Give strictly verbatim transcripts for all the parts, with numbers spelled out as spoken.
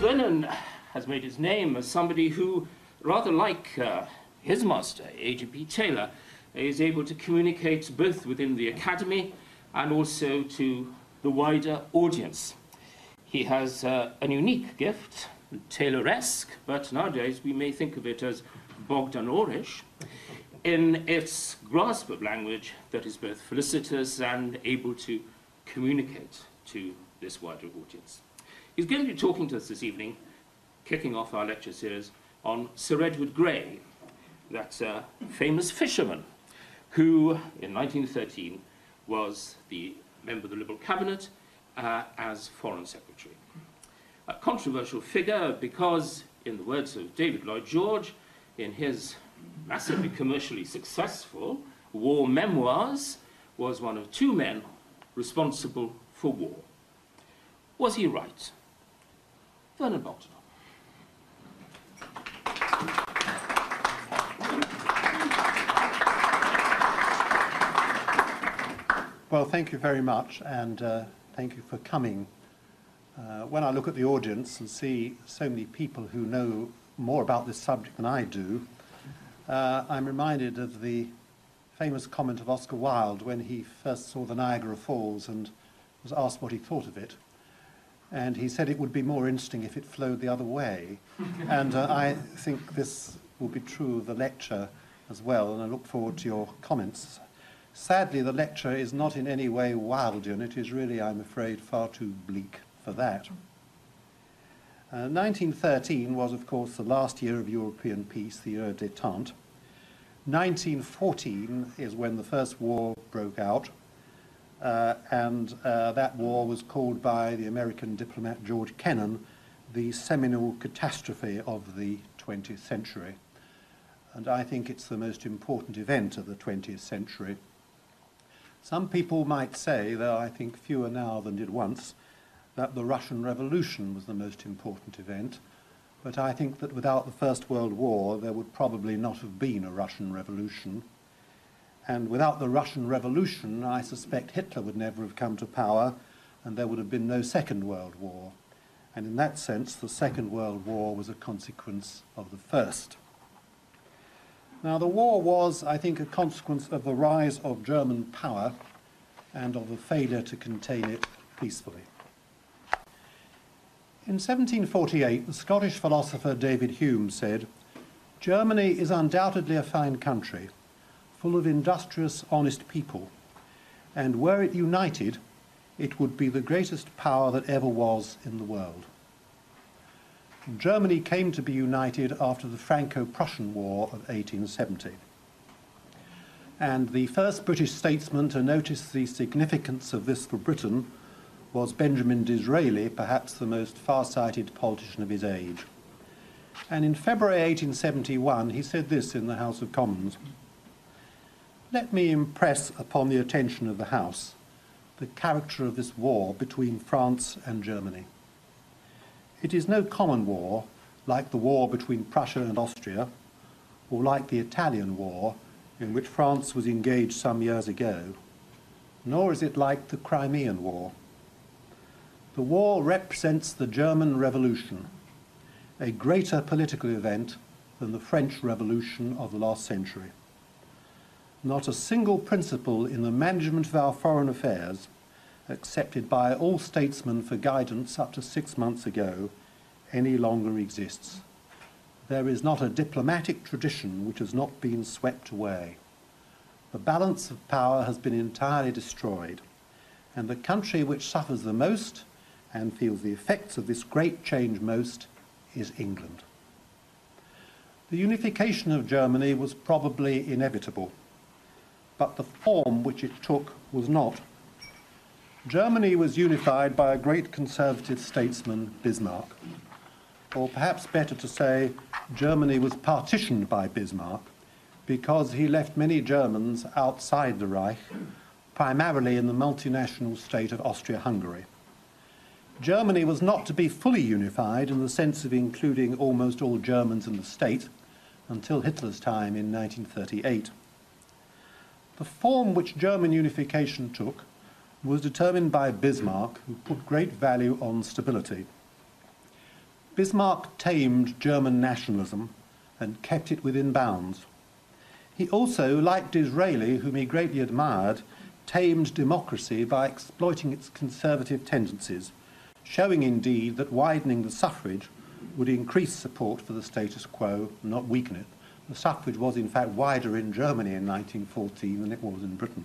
Lenin has made his name as somebody who, rather like uh, his master, A J P Taylor, is able to communicate both within the academy and also to the wider audience. He has uh, an unique gift, Taylor-esque, but nowadays we may think of it as Bogdanorish, in its grasp of language that is both felicitous and able to communicate to this wider audience. He's going to be talking to us this evening, kicking off our lecture series, on Sir Edward Grey, that uh, famous fisherman who, in nineteen thirteen, was the member of the Liberal Cabinet uh, as Foreign Secretary. A controversial figure because, in the words of David Lloyd George, in his massively commercially successful war memoirs, was one of two men responsible for war. Was he right? Vernon Bolton. Well, thank you very much, and uh, thank you for coming. Uh, when I look at the audience and see so many people who know more about this subject than I do, uh, I'm reminded of the famous comment of Oscar Wilde when he first saw the Niagara Falls and was asked what he thought of it. And he said it would be more interesting if it flowed the other way. And uh, I think this will be true of the lecture as well, and I look forward to your comments. Sadly, the lecture is not in any way Wildian. It is really, I'm afraid, far too bleak for that. Uh, nineteen thirteen was, of course, the last year of European peace, the year détente. nineteen fourteen is when the First War broke out, uh, and uh, that war was called by the American diplomat George Kennan the seminal catastrophe of the twentieth century. And I think it's the most important event of the twentieth century. Some people might say, though I think fewer now than did once, that the Russian Revolution was the most important event, but I think that without the First World War there would probably not have been a Russian Revolution. And without the Russian Revolution, I suspect Hitler would never have come to power, and there would have been no Second World War. And in that sense, the Second World War was a consequence of the First. Now, the war was, I think, a consequence of the rise of German power and of the failure to contain it peacefully. In seventeen forty-eight, the Scottish philosopher David Hume said, "Germany is undoubtedly a fine country, full of industrious, honest people, and were it united, it would be the greatest power that ever was in the world." Germany came to be united after the Franco-Prussian War of eighteen seventy. And the first British statesman to notice the significance of this for Britain was Benjamin Disraeli, perhaps the most far-sighted politician of his age. And in February eighteen seventy-one, he said this in the House of Commons: "Let me impress upon the attention of the House the character of this war between France and Germany. It is no common war, like the war between Prussia and Austria, or like the Italian War, in which France was engaged some years ago, nor is it like the Crimean War. The war represents the German Revolution, a greater political event than the French Revolution of the last century. Not a single principle in the management of our foreign affairs, accepted by all statesmen for guidance up to six months ago, any longer exists. There is not a diplomatic tradition which has not been swept away. The balance of power has been entirely destroyed, and the country which suffers the most and feels the effects of this great change most is England." The unification of Germany was probably inevitable, but the form which it took was not. Germany was unified by a great conservative statesman, Bismarck. Or perhaps better to say, Germany was partitioned by Bismarck because he left many Germans outside the Reich, primarily in the multinational state of Austria-Hungary. Germany was not to be fully unified in the sense of including almost all Germans in the state until Hitler's time in nineteen thirty-eight. The form which German unification took was determined by Bismarck, who put great value on stability. Bismarck tamed German nationalism and kept it within bounds. He also, like Disraeli, whom he greatly admired, tamed democracy by exploiting its conservative tendencies, showing indeed that widening the suffrage would increase support for the status quo, not weaken it. The suffrage was in fact wider in Germany in nineteen fourteen than it was in Britain.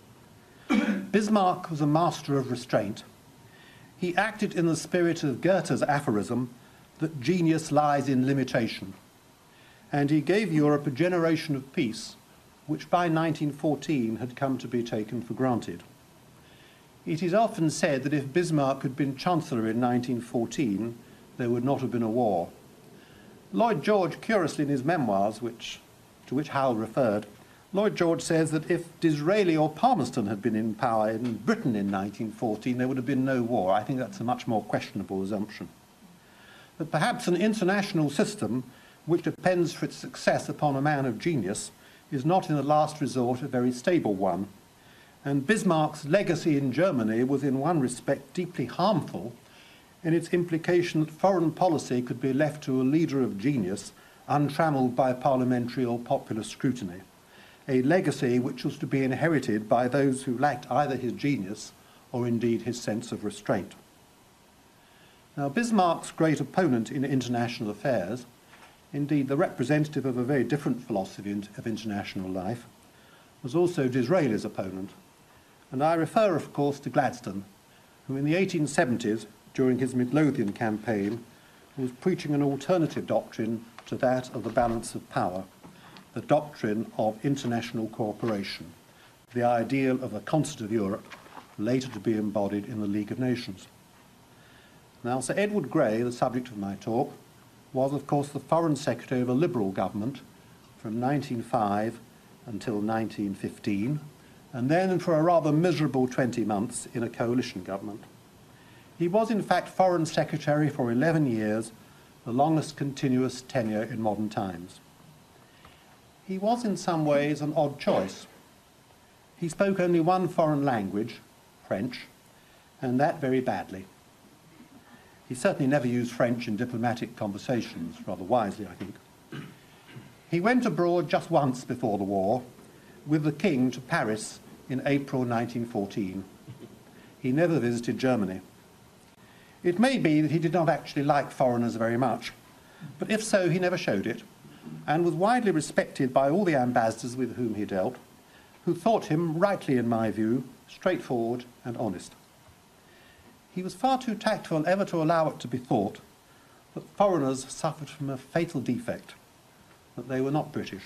Bismarck was a master of restraint. He acted in the spirit of Goethe's aphorism that genius lies in limitation. And he gave Europe a generation of peace which by nineteen fourteen had come to be taken for granted. It is often said that if Bismarck had been Chancellor in nineteen fourteen, there would not have been a war. Lloyd George, curiously in his memoirs, which, to which Howell referred, Lloyd George says that if Disraeli or Palmerston had been in power in Britain in nineteen fourteen, there would have been no war. I think that's a much more questionable assumption. But perhaps an international system which depends for its success upon a man of genius is not in the last resort a very stable one. And Bismarck's legacy in Germany was in one respect deeply harmful in its implication that foreign policy could be left to a leader of genius untrammelled by parliamentary or popular scrutiny, a legacy which was to be inherited by those who lacked either his genius or indeed his sense of restraint. Now, Bismarck's great opponent in international affairs, indeed the representative of a very different philosophy of international life, was also Disraeli's opponent. And I refer, of course, to Gladstone, who in the eighteen seventies, during his Midlothian campaign, was preaching an alternative doctrine to that of the balance of power, the doctrine of international cooperation, the ideal of a concert of Europe, later to be embodied in the League of Nations. Now, Sir Edward Grey, the subject of my talk, was, of course, the Foreign Secretary of a Liberal government from nineteen oh five until nineteen fifteen, and then for a rather miserable twenty months in a coalition government. He was, in fact, Foreign Secretary for eleven years, the longest continuous tenure in modern times. He was, in some ways, an odd choice. He spoke only one foreign language, French, and that very badly. He certainly never used French in diplomatic conversations, rather wisely, I think. He went abroad just once before the war, with the King to Paris in April nineteen fourteen. He never visited Germany. It may be that he did not actually like foreigners very much, but if so, he never showed it, and was widely respected by all the ambassadors with whom he dealt, who thought him, rightly in my view, straightforward and honest. He was far too tactful ever to allow it to be thought that foreigners suffered from a fatal defect, that they were not British.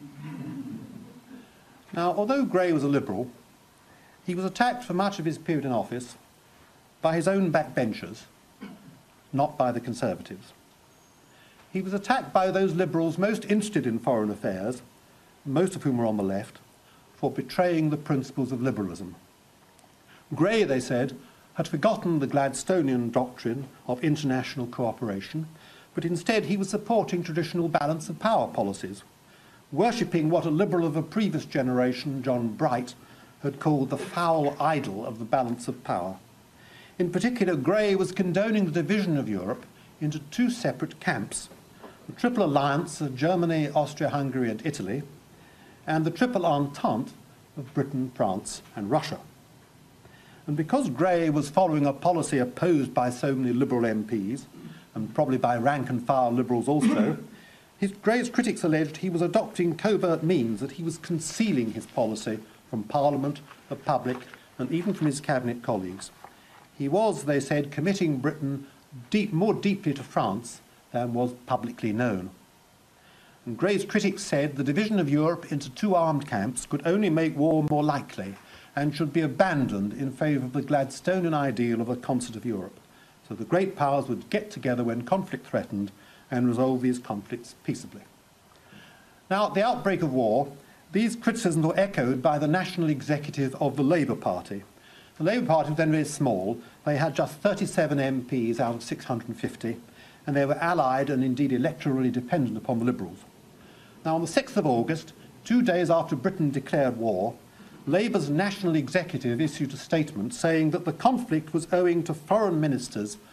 Now, although Grey was a Liberal, he was attacked for much of his period in office by his own backbenchers, not by the Conservatives. He was attacked by those Liberals most interested in foreign affairs, most of whom were on the left, for betraying the principles of liberalism. Grey, they said, had forgotten the Gladstonian doctrine of international cooperation, but instead he was supporting traditional balance of power policies, worshipping what a Liberal of a previous generation, John Bright, had called the foul idol of the balance of power. In particular, Grey was condoning the division of Europe into two separate camps, the Triple Alliance of Germany, Austria-Hungary and Italy, and the Triple Entente of Britain, France and Russia. And because Grey was following a policy opposed by so many Liberal M Ps, and probably by rank-and-file Liberals also, his Grey's critics alleged he was adopting covert means, that he was concealing his policy from Parliament, the public, and even from his cabinet colleagues. He was, they said, committing Britain deep, more deeply to France than was publicly known. And Grey's critics said the division of Europe into two armed camps could only make war more likely and should be abandoned in favour of the Gladstonian ideal of a concert of Europe. So the great powers would get together when conflict threatened and resolve these conflicts peaceably. Now, at the outbreak of war, these criticisms were echoed by the national executive of the Labour Party. The Labour Party was then very small. They had just thirty-seven M Ps out of six hundred fifty, and they were allied and indeed electorally dependent upon the Liberals. Now, on the sixth of August, two days after Britain declared war, Labour's national executive issued a statement saying that the conflict was owing to foreign ministers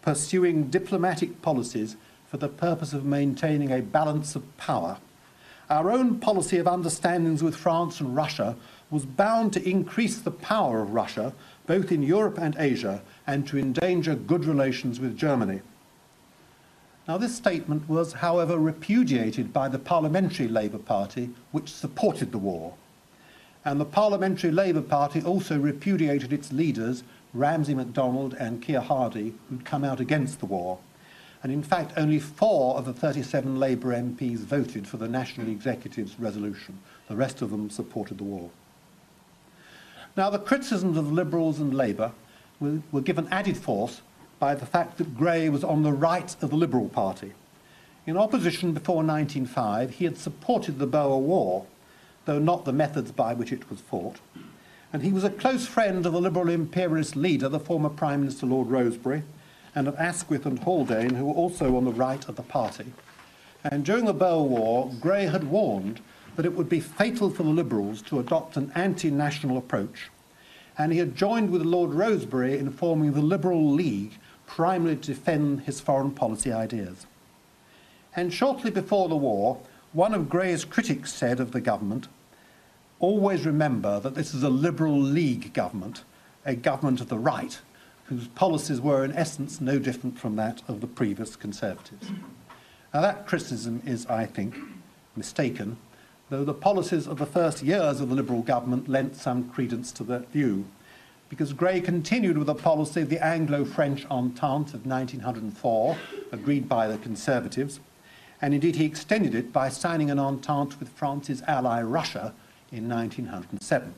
pursuing diplomatic policies for the purpose of maintaining a balance of power. Our own policy of understandings with France and Russia was bound to increase the power of Russia, both in Europe and Asia, and to endanger good relations with Germany. Now, this statement was, however, repudiated by the Parliamentary Labour Party, which supported the war. And the Parliamentary Labour Party also repudiated its leaders, Ramsay MacDonald and Keir Hardie, who'd come out against the war. And in fact, only four of the thirty-seven Labour M Ps voted for the National Executive's resolution. The rest of them supported the war. Now, the criticisms of Liberals and Labour were, were given added force by the fact that Grey was on the right of the Liberal Party. In opposition before nineteen oh five, he had supported the Boer War, though not the methods by which it was fought. And he was a close friend of the Liberal imperialist leader, the former Prime Minister Lord Rosebery, and of Asquith and Haldane, who were also on the right of the party. And during the Boer War, Grey had warned that it would be fatal for the Liberals to adopt an anti-national approach. And he had joined with Lord Rosebery in forming the Liberal League, primarily to defend his foreign policy ideas. And shortly before the war, one of Grey's critics said of the government, "Always remember that this is a Liberal League government, a government of the right, whose policies were in essence no different from that of the previous Conservatives." Now, that criticism is, I think, mistaken, though the policies of the first years of the Liberal government lent some credence to that view, because Grey continued with the policy of the Anglo-French Entente of nineteen oh four, agreed by the Conservatives, and indeed he extended it by signing an entente with France's ally Russia in nineteen oh seven.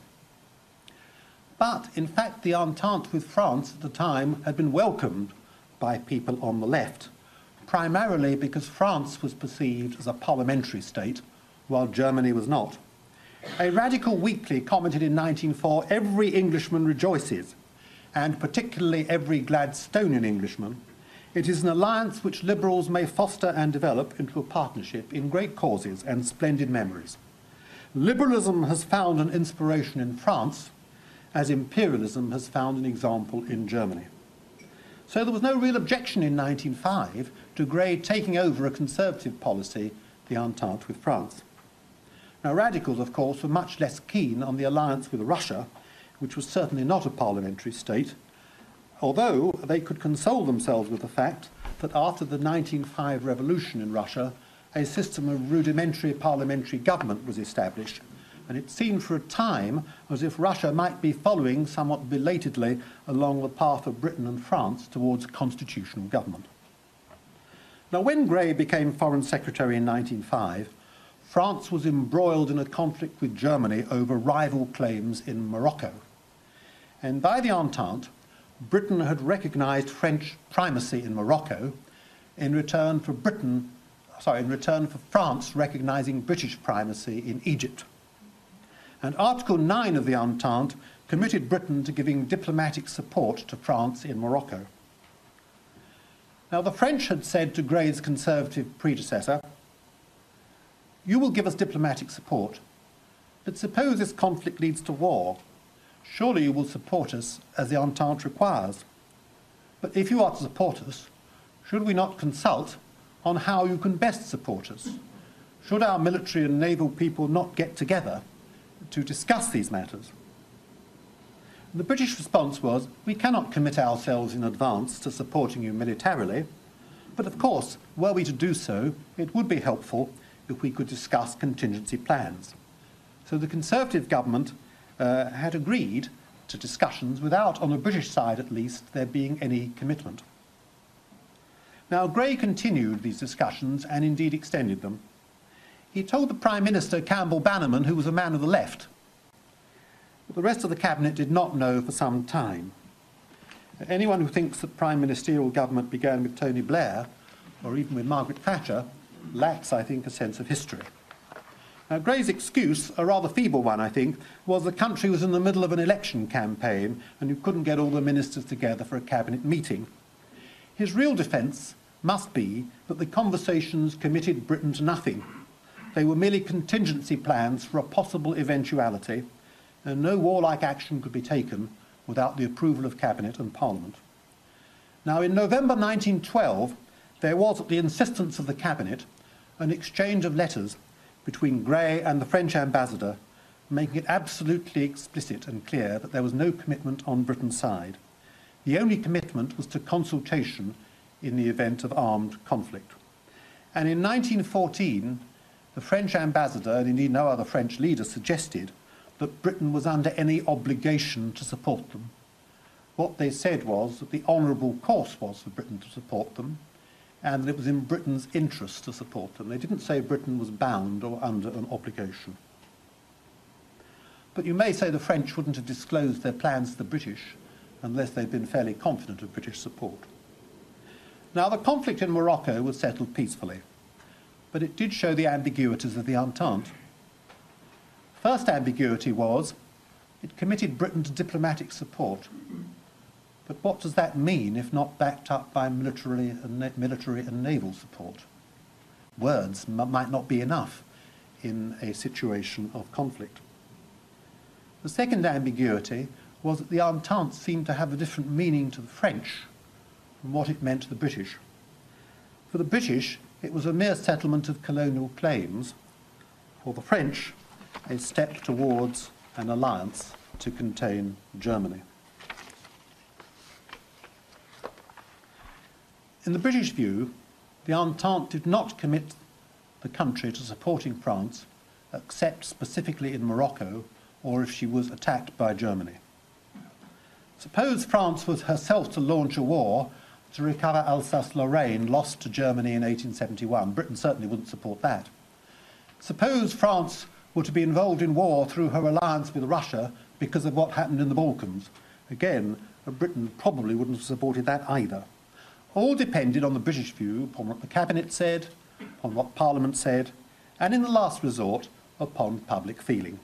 But, in fact, the entente with France at the time had been welcomed by people on the left, primarily because France was perceived as a parliamentary state, while Germany was not. A radical weekly commented in nineteen oh four, "Every Englishman rejoices, and particularly every Gladstonian Englishman. It is an alliance which Liberals may foster and develop into a partnership in great causes and splendid memories. Liberalism has found an inspiration in France, as imperialism has found an example in Germany." So there was no real objection in nineteen oh five to Grey taking over a Conservative policy, the Entente with France. Now, radicals, of course, were much less keen on the alliance with Russia, which was certainly not a parliamentary state, although they could console themselves with the fact that after the nineteen oh five revolution in Russia, a system of rudimentary parliamentary government was established, and it seemed for a time as if Russia might be following somewhat belatedly along the path of Britain and France towards constitutional government. Now, when Grey became Foreign Secretary in nineteen oh five, France was embroiled in a conflict with Germany over rival claims in Morocco. And by the Entente, Britain had recognised French primacy in Morocco in return for Britain, sorry, in return for France recognising British primacy in Egypt. And Article nine of the Entente committed Britain to giving diplomatic support to France in Morocco. Now, the French had said to Grey's Conservative predecessor, "You will give us diplomatic support, but suppose this conflict leads to war. Surely you will support us as the Entente requires. But if you are to support us, should we not consult on how you can best support us? Should our military and naval people not get together to discuss these matters?" The British response was, "We cannot commit ourselves in advance to supporting you militarily, but of course, were we to do so, it would be helpful if we could discuss contingency plans." So the Conservative government uh, had agreed to discussions without, on the British side at least, there being any commitment. Now, Grey continued these discussions and indeed extended them. He told the Prime Minister, Campbell Bannerman, who was a man of the left, but the rest of the cabinet did not know for some time. Anyone who thinks that prime ministerial government began with Tony Blair, or even with Margaret Thatcher, lacks, I think, a sense of history. Now, Grey's excuse, a rather feeble one, I think, was the country was in the middle of an election campaign and you couldn't get all the ministers together for a cabinet meeting. His real defence must be that the conversations committed Britain to nothing. They were merely contingency plans for a possible eventuality, and no warlike action could be taken without the approval of Cabinet and Parliament. Now, in November nineteen twelve, there was, at the insistence of the Cabinet, an exchange of letters between Grey and the French ambassador, making it absolutely explicit and clear that there was no commitment on Britain's side. The only commitment was to consultation in the event of armed conflict. And in nineteen fourteen, the French ambassador, and indeed no other French leader, suggested that Britain was under any obligation to support them. What they said was that the honourable course was for Britain to support them, and that it was in Britain's interest to support them. They didn't say Britain was bound or under an obligation. But you may say the French wouldn't have disclosed their plans to the British unless they'd been fairly confident of British support. Now, the conflict in Morocco was settled peacefully, but it did show the ambiguities of the Entente. First ambiguity was it committed Britain to diplomatic support. But what does that mean if not backed up by military and, military and naval support? Words m might not be enough in a situation of conflict. The second ambiguity was that the Entente seemed to have a different meaning to the French from what it meant to the British. For the British, it was a mere settlement of colonial claims. For the French, a step towards an alliance to contain Germany. In the British view, the Entente did not commit the country to supporting France except specifically in Morocco or if she was attacked by Germany. Suppose France was herself to launch a war to recover Alsace-Lorraine lost to Germany in eighteen seventy-one. Britain certainly wouldn't support that. Suppose France were to be involved in war through her alliance with Russia because of what happened in the Balkans. Again, Britain probably wouldn't have supported that either. All depended on the British view, upon what the Cabinet said, upon what Parliament said, and in the last resort, upon public feeling.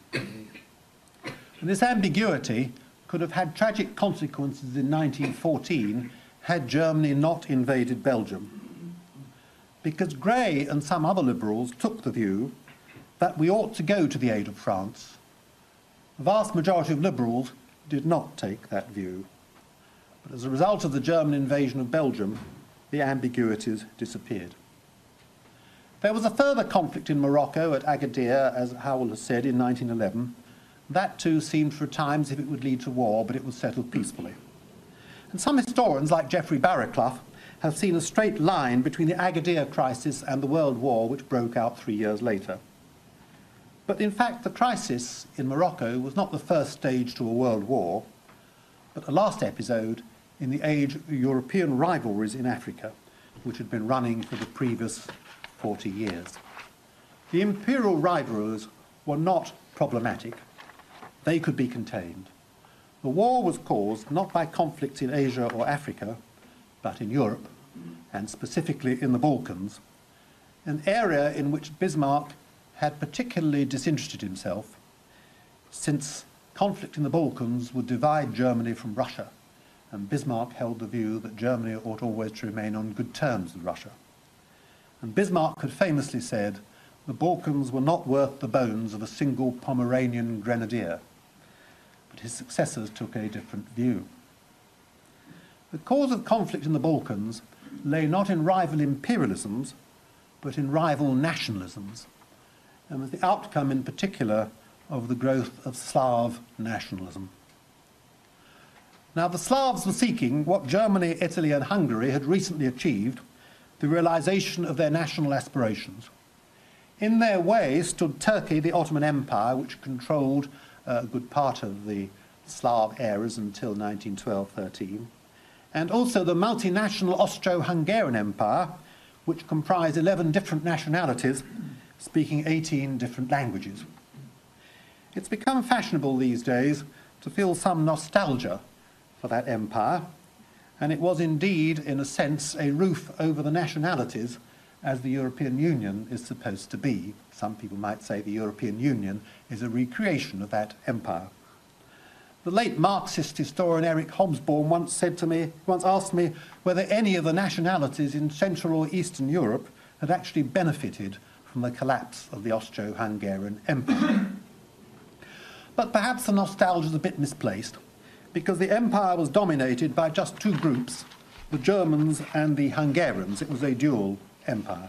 And this ambiguity could have had tragic consequences in nineteen fourteen had Germany not invaded Belgium. Because Grey and some other liberals took the view that we ought to go to the aid of France. The vast majority of liberals did not take that view. But as a result of the German invasion of Belgium, the ambiguities disappeared. There was a further conflict in Morocco at Agadir, as Howell has said, in nineteen eleven. That too seemed for a time as if it would lead to war, but it was settled peacefully. And some historians, like Geoffrey Barraclough, have seen a straight line between the Agadir crisis and the World War, which broke out three years later. But in fact, the crisis in Morocco was not the first stage to a world war, but a last episode in the age of European rivalries in Africa, which had been running for the previous forty years. The imperial rivalries were not problematic. They could be contained. The war was caused not by conflicts in Asia or Africa, but in Europe, and specifically in the Balkans, an area in which Bismarck had particularly disinterested himself, since conflict in the Balkans would divide Germany from Russia, and Bismarck held the view that Germany ought always to remain on good terms with Russia. And Bismarck had famously said, the Balkans were not worth the bones of a single Pomeranian grenadier. But his successors took a different view. The cause of conflict in the Balkans lay not in rival imperialisms, but in rival nationalisms, and was the outcome in particular of the growth of Slav nationalism. Now, the Slavs were seeking what Germany, Italy and Hungary had recently achieved, the realization of their national aspirations. In their way stood Turkey, the Ottoman Empire, which controlled uh, a good part of the Slav eras until nineteen twelve thirteen, and also the multinational Austro-Hungarian Empire, which comprised eleven different nationalities, speaking eighteen different languages. It's become fashionable these days to feel some nostalgia for that empire, and it was indeed, in a sense, a roof over the nationalities as the European Union is supposed to be. Some people might say the European Union is a recreation of that empire. The late Marxist historian Eric Hobsbawm once said to me, once asked me whether any of the nationalities in Central or Eastern Europe had actually benefited from the collapse of the Austro-Hungarian Empire. But perhaps the nostalgia is a bit misplaced, because the empire was dominated by just two groups, the Germans and the Hungarians. It was a dual empire.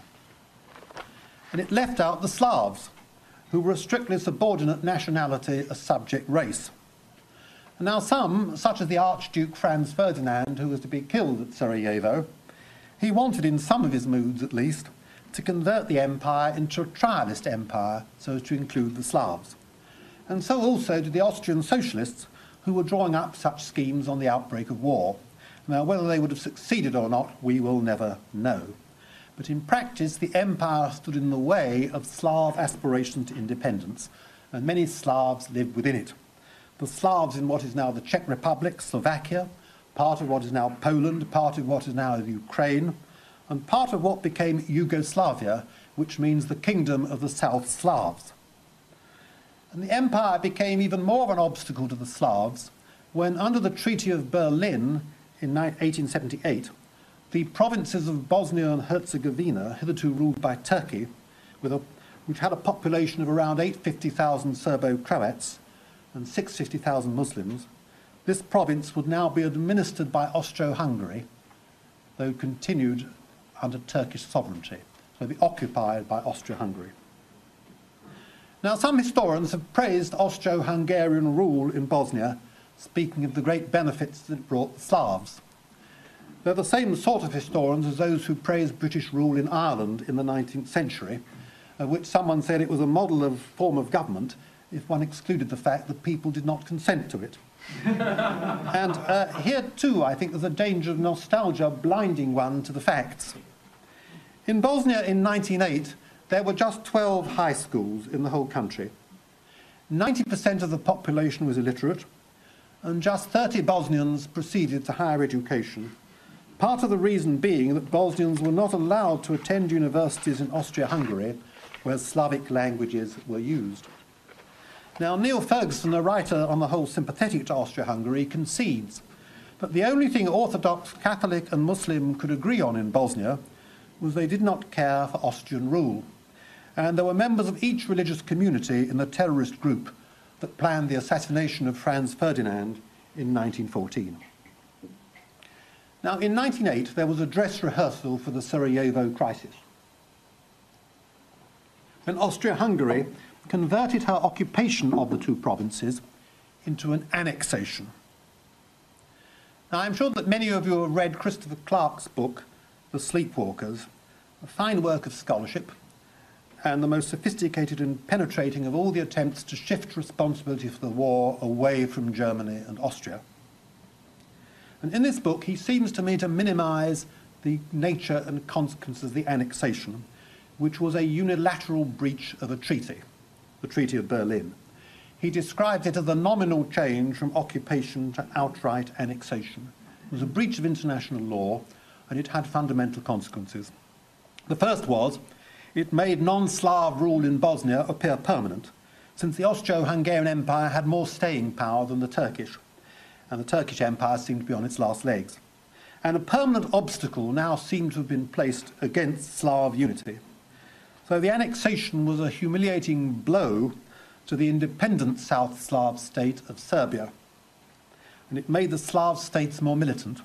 And it left out the Slavs, who were a strictly subordinate nationality, a subject race. And now some, such as the Archduke Franz Ferdinand, who was to be killed at Sarajevo, he wanted, in some of his moods at least, to convert the empire into a trialist empire so as to include the Slavs. And so also did the Austrian socialists, who were drawing up such schemes on the outbreak of war. Now, whether they would have succeeded or not, we will never know. But in practice, the empire stood in the way of Slav aspiration to independence, and many Slavs lived within it. The Slavs in what is now the Czech Republic, Slovakia, part of what is now Poland, part of what is now Ukraine, and part of what became Yugoslavia, which means the kingdom of the South Slavs. And the empire became even more of an obstacle to the Slavs when, under the Treaty of Berlin in eighteen seventy-eight, the provinces of Bosnia and Herzegovina, hitherto ruled by Turkey, with a, which had a population of around eight hundred fifty thousand Serbo-Croats and six hundred fifty thousand Muslims, this province would now be administered by Austro-Hungary, though continued under Turkish sovereignty, so be occupied by Austro-Hungary. Now, some historians have praised Austro-Hungarian rule in Bosnia, speaking of the great benefits that it brought the Slavs. They're the same sort of historians as those who praised British rule in Ireland in the nineteenth century, of which someone said it was a model of form of government if one excluded the fact that people did not consent to it. And uh, here, too, I think there's a danger of nostalgia blinding one to the facts. In Bosnia in nineteen oh eight, there were just twelve high schools in the whole country. ninety percent of the population was illiterate, and just thirty Bosnians proceeded to higher education, part of the reason being that Bosnians were not allowed to attend universities in Austria-Hungary, where Slavic languages were used. Now, Neil Ferguson, a writer on the whole sympathetic to Austria-Hungary, concedes that the only thing Orthodox, Catholic and Muslim could agree on in Bosnia was they did not care for Austrian rule, and there were members of each religious community in the terrorist group that planned the assassination of Franz Ferdinand in nineteen fourteen. Now, in nineteen oh eight, there was a dress rehearsal for the Sarajevo crisis, when Austria-Hungary converted her occupation of the two provinces into an annexation. Now, I'm sure that many of you have read Christopher Clark's book, The Sleepwalkers, a fine work of scholarship, and the most sophisticated and penetrating of all the attempts to shift responsibility for the war away from Germany and Austria. And in this book, he seems to me to minimize the nature and consequences of the annexation, which was a unilateral breach of a treaty, the Treaty of Berlin. He describes it as a nominal change from occupation to outright annexation. It was a breach of international law, and it had fundamental consequences. The first was, it made non-Slav rule in Bosnia appear permanent, since the Austro-Hungarian Empire had more staying power than the Turkish, and the Turkish Empire seemed to be on its last legs. And a permanent obstacle now seemed to have been placed against Slav unity. So the annexation was a humiliating blow to the independent South Slav state of Serbia, and it made the Slav states more militant.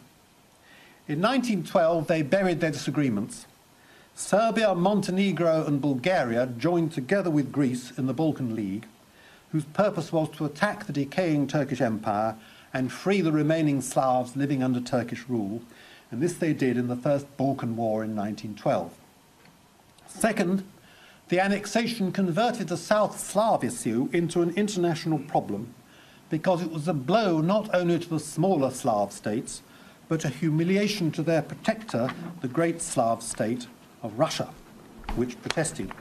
In nineteen twelve, they buried their disagreements. Serbia, Montenegro and Bulgaria joined together with Greece in the Balkan League, whose purpose was to attack the decaying Turkish Empire and free the remaining Slavs living under Turkish rule, and this they did in the First Balkan War in nineteen twelve. Second, the annexation converted the South Slav issue into an international problem because it was a blow not only to the smaller Slav states, but a humiliation to their protector, the great Slav state of Russia, which protested.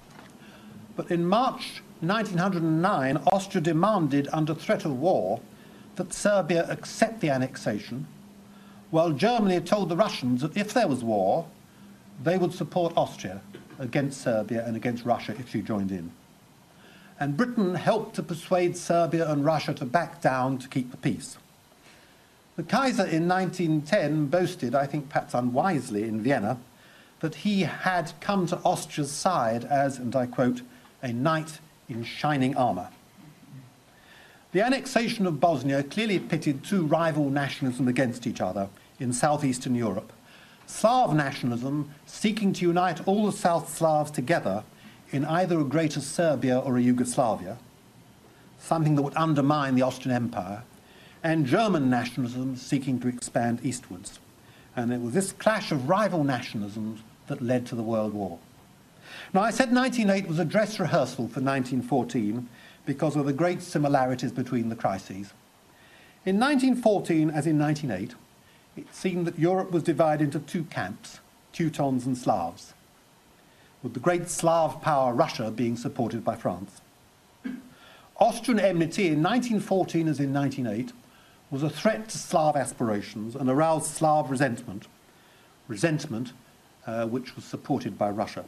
But in March nineteen oh nine, Austria demanded, under threat of war, that Serbia accept the annexation, while Germany told the Russians that if there was war, they would support Austria against Serbia and against Russia if she joined in. And Britain helped to persuade Serbia and Russia to back down to keep the peace. The Kaiser in nineteen ten boasted, I think perhaps unwisely, in Vienna, that he had come to Austria's side as, and I quote, a knight in shining armour. The annexation of Bosnia clearly pitted two rival nationalisms against each other in southeastern Europe, Slav nationalism seeking to unite all the South Slavs together in either a Greater Serbia or a Yugoslavia, something that would undermine the Austrian Empire, and German nationalism seeking to expand eastwards. And it was this clash of rival nationalisms that led to the World War. Now, I said nineteen oh eight was a dress rehearsal for nineteen fourteen because of the great similarities between the crises. In nineteen fourteen, as in nineteen oh eight, it seemed that Europe was divided into two camps, Teutons and Slavs, with the great Slav power Russia being supported by France. Austrian enmity in nineteen fourteen, as in nineteen oh eight, was a threat to Slav aspirations and aroused Slav resentment, resentment uh, which was supported by Russia.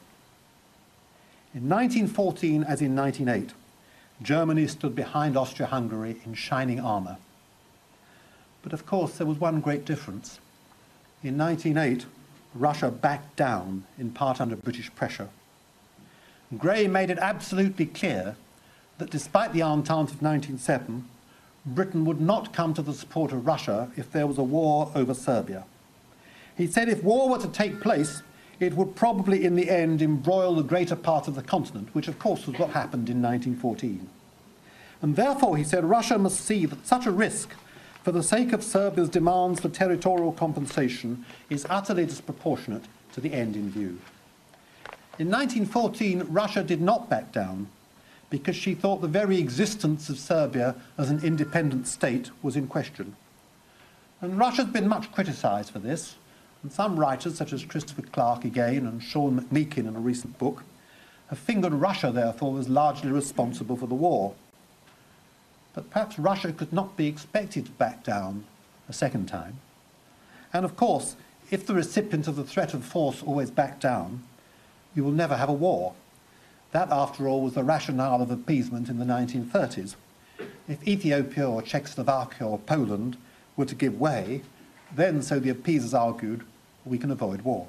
In nineteen fourteen, as in nineteen oh eight, Germany stood behind Austria-Hungary in shining armour. But of course, there was one great difference. In nineteen oh eight, Russia backed down, in part under British pressure. Grey made it absolutely clear that despite the Entente of nineteen oh seven, Britain would not come to the support of Russia if there was a war over Serbia. He said if war were to take place, it would probably in the end embroil the greater part of the continent, which of course was what happened in nineteen fourteen. And therefore, he said, Russia must see that such a risk, for the sake of Serbia's demands for territorial compensation, is utterly disproportionate to the end in view. In nineteen fourteen, Russia did not back down because she thought the very existence of Serbia as an independent state was in question. And Russia's been much criticised for this, and some writers, such as Christopher Clark again and Sean McMeekin in a recent book, have fingered Russia, therefore, as largely responsible for the war. But perhaps Russia could not be expected to back down a second time. And of course, if the recipient of the threat of force always back down, you will never have a war. That, after all, was the rationale of appeasement in the nineteen thirties. If Ethiopia or Czechoslovakia or Poland were to give way, then, so the appeasers argued, we can avoid war.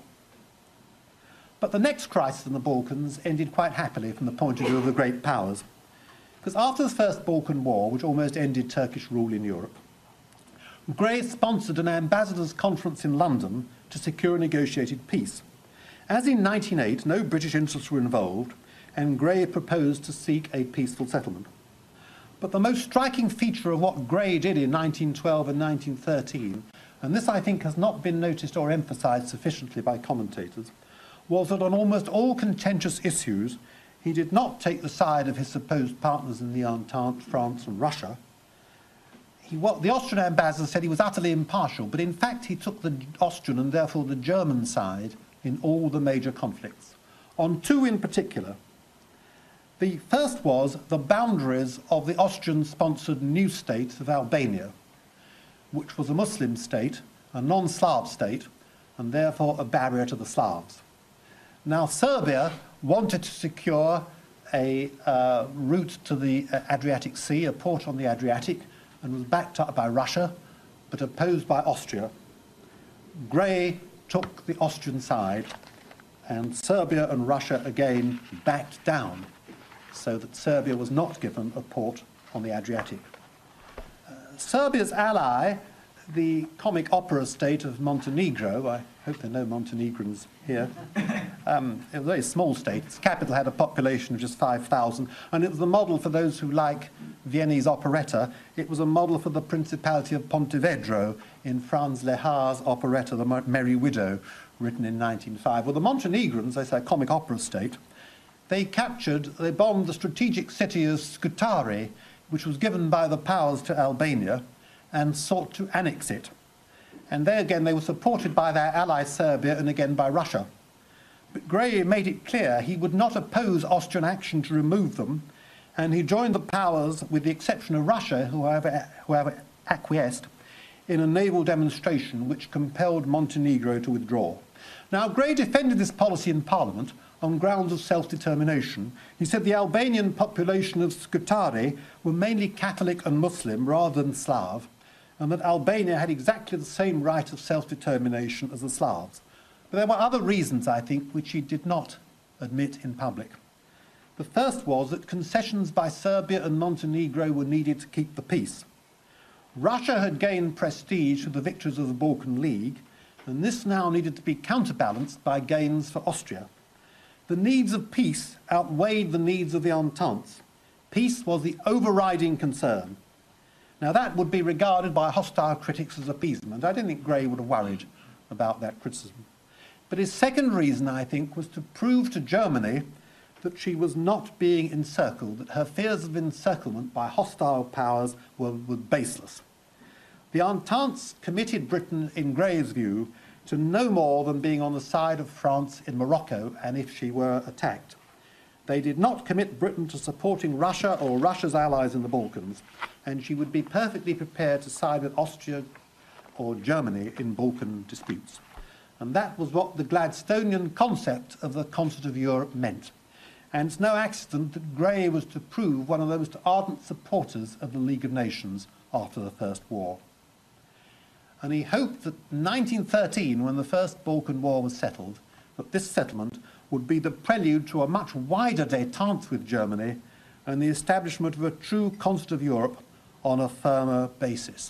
But the next crisis in the Balkans ended quite happily from the point of view of the great powers. Because after the First Balkan War, which almost ended Turkish rule in Europe, Grey sponsored an ambassadors' conference in London to secure a negotiated peace. As in nineteen oh eight, no British interests were involved, and Grey proposed to seek a peaceful settlement. But the most striking feature of what Grey did in nineteen twelve and nineteen thirteen, and this I think has not been noticed or emphasised sufficiently by commentators, was that on almost all contentious issues, he did not take the side of his supposed partners in the Entente, France and Russia. He, what, the Austrian ambassador said he was utterly impartial, but in fact he took the Austrian and therefore the German side in all the major conflicts. On two in particular. The first was the boundaries of the Austrian-sponsored new state of Albania, which was a Muslim state, a non-Slav state, and therefore a barrier to the Slavs. Now, Serbia wanted to secure a uh, route to the Adriatic Sea, a port on the Adriatic, and was backed up by Russia, but opposed by Austria. Grey took the Austrian side, and Serbia and Russia again backed down, so that Serbia was not given a port on the Adriatic. Uh, Serbia's ally, the comic opera state of Montenegro, I hope there are no Montenegrins here, um, it was a very small state. Its capital had a population of just five thousand, and it was the model for those who like Viennese operetta. It was a model for the Principality of Pontevedra in Franz Lehar's operetta, The Merry Widow, written in nineteen oh five. Well, the Montenegrins, they say a comic opera state, they captured, they bombed the strategic city of Scutari, which was given by the powers to Albania, and sought to annex it. And there again, they were supported by their ally Serbia and again by Russia. But Grey made it clear he would not oppose Austrian action to remove them, and he joined the powers, with the exception of Russia, who however, however acquiesced, in a naval demonstration which compelled Montenegro to withdraw. Now, Grey defended this policy in Parliament on grounds of self-determination. He said the Albanian population of Scutari were mainly Catholic and Muslim rather than Slav, and that Albania had exactly the same right of self-determination as the Slavs. But there were other reasons, I think, which he did not admit in public. The first was that concessions by Serbia and Montenegro were needed to keep the peace. Russia had gained prestige through the victories of the Balkan League, and this now needed to be counterbalanced by gains for Austria. The needs of peace outweighed the needs of the Entente. Peace was the overriding concern. Now that would be regarded by hostile critics as appeasement. I don't think Grey would have worried about that criticism. But his second reason, I think, was to prove to Germany that she was not being encircled, that her fears of encirclement by hostile powers were, were baseless. The Entente committed Britain, in Grey's view, to no more than being on the side of France in Morocco, and if she were attacked. They did not commit Britain to supporting Russia or Russia's allies in the Balkans, and she would be perfectly prepared to side with Austria or Germany in Balkan disputes. And that was what the Gladstonian concept of the concert of Europe meant. And it's no accident that Grey was to prove one of the most ardent supporters of the League of Nations after the First War. And he hoped that in nineteen thirteen, when the First Balkan War was settled, that this settlement would be the prelude to a much wider détente with Germany and the establishment of a true concert of Europe on a firmer basis.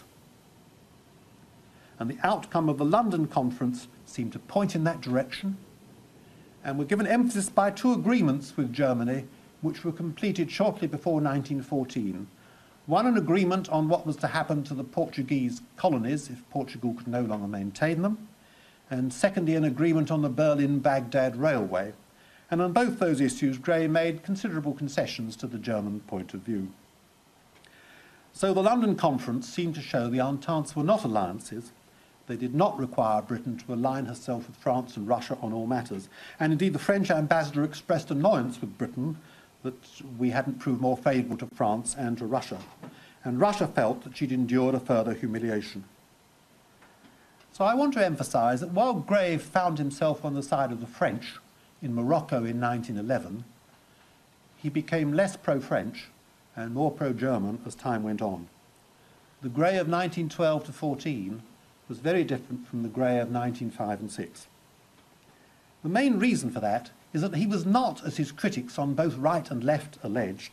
And the outcome of the London Conference seemed to point in that direction, and were given emphasis by two agreements with Germany, which were completed shortly before nineteen fourteen. One, an agreement on what was to happen to the Portuguese colonies if Portugal could no longer maintain them, and secondly, an agreement on the Berlin-Baghdad Railway. And on both those issues, Grey made considerable concessions to the German point of view. So the London Conference seemed to show the Ententes were not alliances. They did not require Britain to align herself with France and Russia on all matters. And indeed, the French ambassador expressed annoyance with Britain that we hadn't proved more favourable to France and to Russia. And Russia felt that she'd endured a further humiliation. So I want to emphasise that while Grey found himself on the side of the French in Morocco in nineteen eleven, he became less pro-French and more pro-German as time went on. The Grey of nineteen twelve to fourteen was very different from the Grey of nineteen oh five and six. The main reason for that is that he was not, as his critics on both right and left alleged,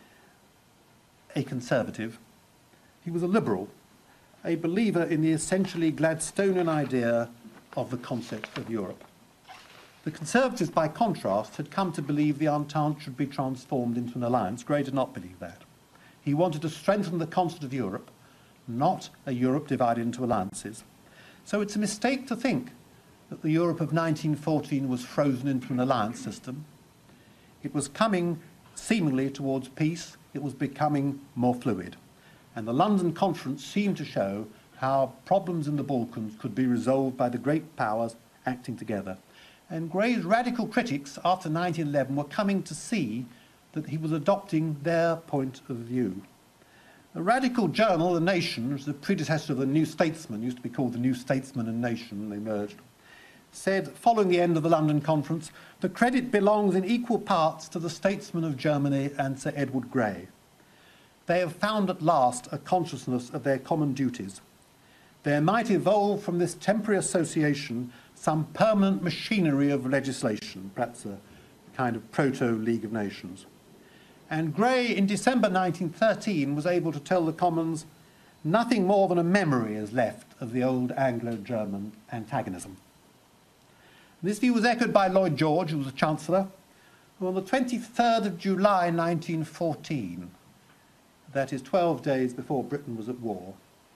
a conservative. He was a liberal, a believer in the essentially Gladstonian idea of the concept of Europe. The Conservatives, by contrast, had come to believe the Entente should be transformed into an alliance. Grey did not believe that. He wanted to strengthen the concert of Europe, not a Europe divided into alliances. So it's a mistake to think that the Europe of nineteen fourteen was frozen into an alliance system. It was coming seemingly towards peace. It was becoming more fluid. And the London Conference seemed to show how problems in the Balkans could be resolved by the great powers acting together. And Grey's radical critics after nineteen eleven were coming to see that he was adopting their point of view. The radical journal, The Nation, which is the predecessor of the New Statesman, used to be called the New Statesman and Nation, they merged, said, following the end of the London Conference, the credit belongs in equal parts to the statesmen of Germany and Sir Edward Grey. They have found at last a consciousness of their common duties. There might evolve from this temporary association some permanent machinery of legislation, perhaps a kind of proto-League of Nations. And Grey, in December nineteen thirteen, was able to tell the Commons nothing more than a memory is left of the old Anglo-German antagonism. This view was echoed by Lloyd George, who was the Chancellor, who on the twenty-third of July nineteen fourteen, that is twelve days before Britain was at war,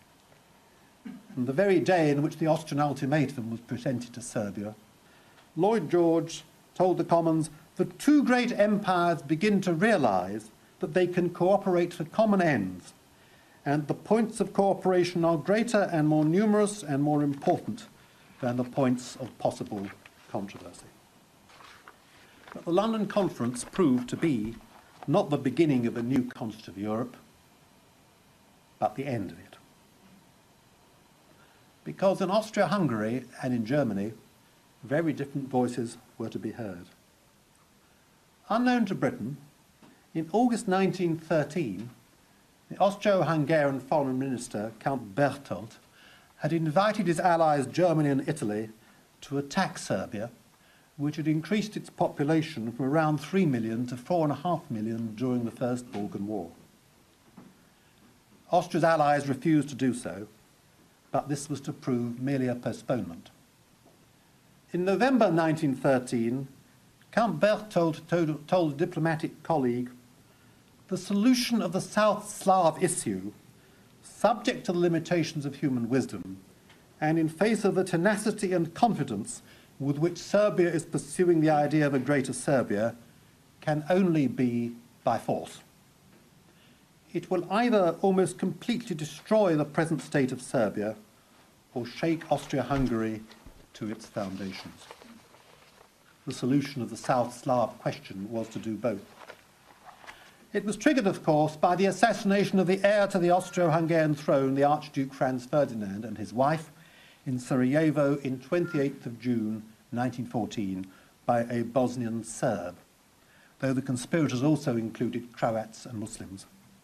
and the very day in which the Austrian ultimatum was presented to Serbia, Lloyd George told the Commons that two great empires begin to realise that they can cooperate for common ends, and the points of cooperation are greater and more numerous and more important than the points of possible controversy. But the London Conference proved to be not the beginning of a new concert of Europe, but the end of it. Because in Austria-Hungary and in Germany, very different voices were to be heard. Unknown to Britain, in August nineteen thirteen, the Austro-Hungarian Foreign Minister, Count Berchtold, had invited his allies Germany and Italy to attack Serbia, which had increased its population from around three million to four and a half million during the First Balkan War. Austria's allies refused to do so, but this was to prove merely a postponement. In November nineteen thirteen, Count Berthold told, told a diplomatic colleague, "The solution of the South Slav issue, subject to the limitations of human wisdom, and in face of the tenacity and confidence with which Serbia is pursuing the idea of a greater Serbia, can only be by force. It will either almost completely destroy the present state of Serbia or shake Austria-Hungary to its foundations." The solution of the South Slav question was to do both. It was triggered, of course, by the assassination of the heir to the Austro-Hungarian throne, the Archduke Franz Ferdinand, and his wife in Sarajevo in twenty-eighth of June nineteen fourteen by a Bosnian Serb, though the conspirators also included Croats and Muslims.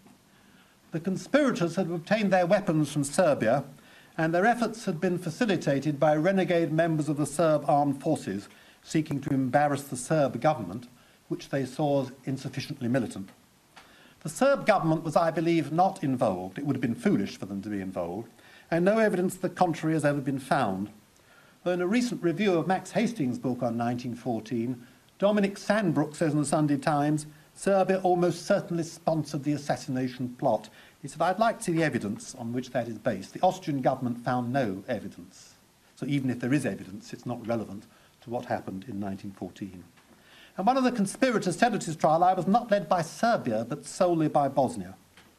The conspirators had obtained their weapons from Serbia, and their efforts had been facilitated by renegade members of the Serb armed forces seeking to embarrass the Serb government, which they saw as insufficiently militant. The Serb government was, I believe, not involved. It would have been foolish for them to be involved, and no evidence to the contrary has ever been found. Though in a recent review of Max Hastings' book on nineteen fourteen, Dominic Sandbrook says in the Sunday Times, Serbia almost certainly sponsored the assassination plot. He said, "I'd like to see the evidence on which that is based." The Austrian government found no evidence. So even if there is evidence, it's not relevant to what happened in nineteen fourteen. And one of the conspirators said at his trial, "I was not led by Serbia, but solely by Bosnia."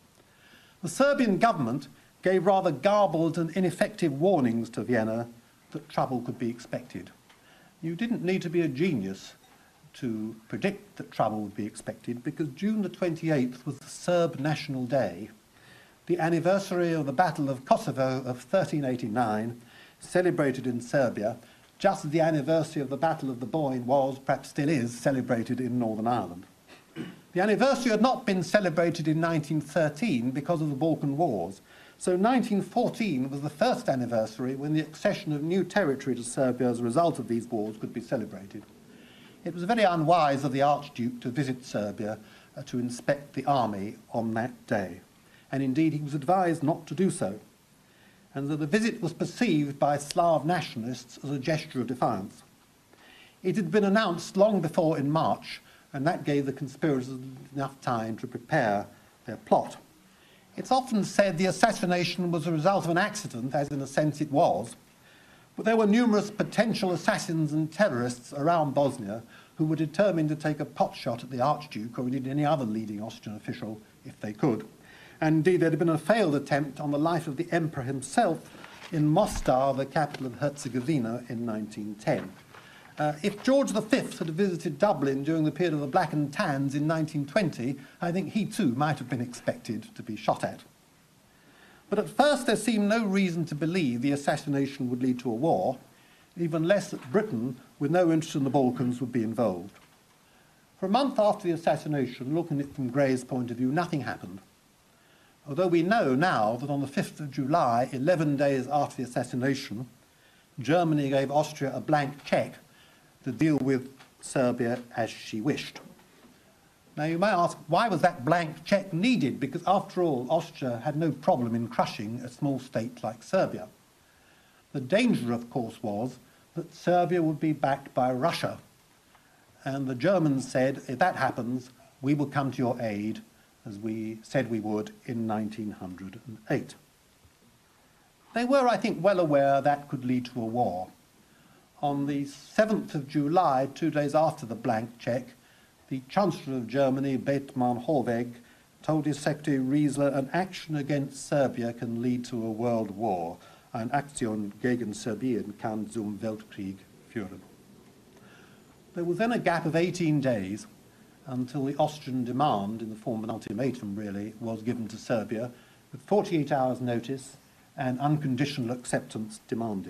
The Serbian government gave rather garbled and ineffective warnings to Vienna that trouble could be expected. You didn't need to be a genius to predict that trouble would be expected, because June the twenty-eighth was the Serb National Day, the anniversary of the Battle of Kosovo of thirteen eighty-nine, celebrated in Serbia, just as the anniversary of the Battle of the Boyne was, perhaps still is, celebrated in Northern Ireland. The anniversary had not been celebrated in nineteen thirteen because of the Balkan Wars, so nineteen fourteen was the first anniversary when the accession of new territory to Serbia as a result of these wars could be celebrated. It was very unwise of the Archduke to visit Serbia uh, to inspect the army on that day, and indeed he was advised not to do so, and that the visit was perceived by Slav nationalists as a gesture of defiance. It had been announced long before in March, and that gave the conspirators enough time to prepare their plot. It's often said the assassination was a result of an accident, as in a sense it was, but there were numerous potential assassins and terrorists around Bosnia who were determined to take a potshot at the Archduke or indeed any other leading Austrian official if they could. And indeed, there had been a failed attempt on the life of the emperor himself in Mostar, the capital of Herzegovina, in nineteen ten. Uh, if George the Fifth had visited Dublin during the period of the Black and Tans in nineteen twenty, I think he too might have been expected to be shot at. But at first there seemed no reason to believe the assassination would lead to a war, even less that Britain, with no interest in the Balkans, would be involved. For a month after the assassination, looking at it from Gray's point of view, nothing happened. Although we know now that on the fifth of July, eleven days after the assassination, Germany gave Austria a blank cheque to deal with Serbia as she wished. Now you may ask, why was that blank cheque needed? Because after all, Austria had no problem in crushing a small state like Serbia. The danger, of course, was that Serbia would be backed by Russia. And the Germans said, if that happens, we will come to your aid, as we said we would in nineteen oh eight. They were, I think, well aware that could lead to a war. On the seventh of July, two days after the blank cheque, the Chancellor of Germany, Bethmann Hollweg, told his Secretary Riesler, an action against Serbia can lead to a world war. Eine Aktion gegen Serbien kann zum Weltkrieg führen. There was then a gap of eighteen days until the Austrian demand, in the form of an ultimatum really, was given to Serbia, with forty-eight hours' notice and unconditional acceptance demanded.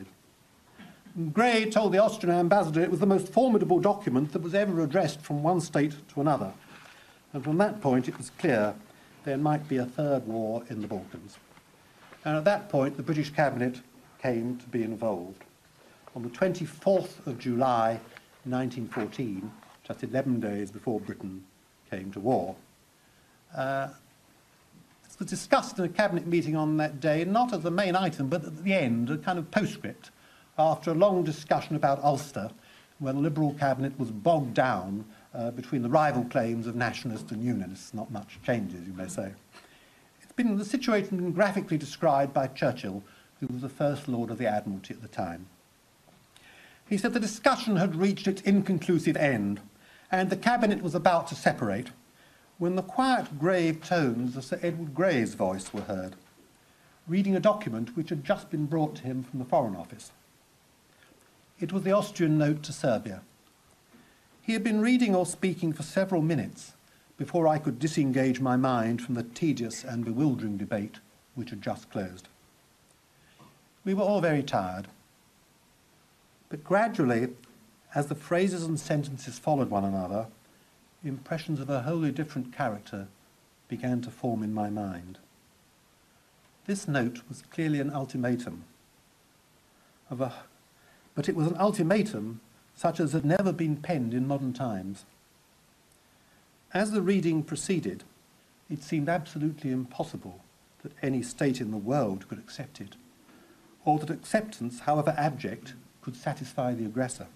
Gray told the Austrian ambassador it was the most formidable document that was ever addressed from one state to another. And from that point, it was clear there might be a third war in the Balkans. And at that point, the British cabinet came to be involved. On the twenty-fourth of July, nineteen fourteen, just eleven days before Britain came to war, uh, was discussed in a cabinet meeting on that day, not as the main item, but at the end, a kind of postscript, after a long discussion about Ulster, where the Liberal cabinet was bogged down uh, between the rival claims of nationalists and unionists. Not much changes, you may say. It's been, the situation been graphically described by Churchill, who was the First Lord of the Admiralty at the time. He said the discussion had reached its inconclusive end, and the cabinet was about to separate, when the quiet, grave tones of Sir Edward Grey's voice were heard, reading a document which had just been brought to him from the Foreign Office. It was the Austrian note to Serbia. He had been reading or speaking for several minutes before I could disengage my mind from the tedious and bewildering debate which had just closed. We were all very tired, but gradually, as the phrases and sentences followed one another, impressions of a wholly different character began to form in my mind. This note was clearly an ultimatum, of a, but it was an ultimatum such as had never been penned in modern times. As the reading proceeded, it seemed absolutely impossible that any state in the world could accept it, or that acceptance, however abject, could satisfy the aggressor.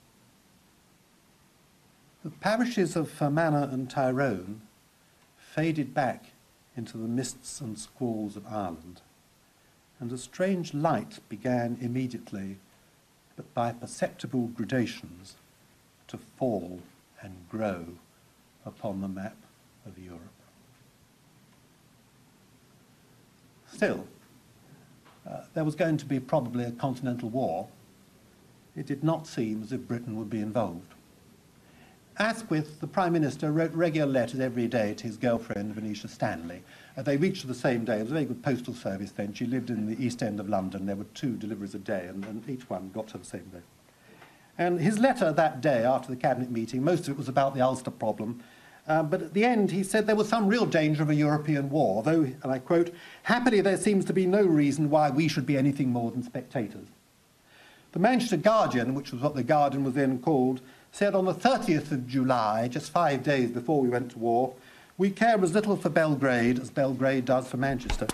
The parishes of Fermanagh and Tyrone faded back into the mists and squalls of Ireland, and a strange light began immediately, but by perceptible gradations, to fall and grow upon the map of Europe. Still, uh, there was going to be probably a continental war. It did not seem as if Britain would be involved. Asquith, the Prime Minister, wrote regular letters every day to his girlfriend, Venetia Stanley. Uh, they reached the same day. It was a very good postal service then. She lived in the East End of London. There were two deliveries a day, and, and each one got to the same day. And his letter that day, after the cabinet meeting, most of it was about the Ulster problem. Uh, but at the end, he said there was some real danger of a European war, though, and I quote, "Happily there seems to be no reason why we should be anything more than spectators." The Manchester Guardian, which was what the Guardian was then called, said on the thirtieth of July, just five days before we went to war, "We care as little for Belgrade as Belgrade does for Manchester."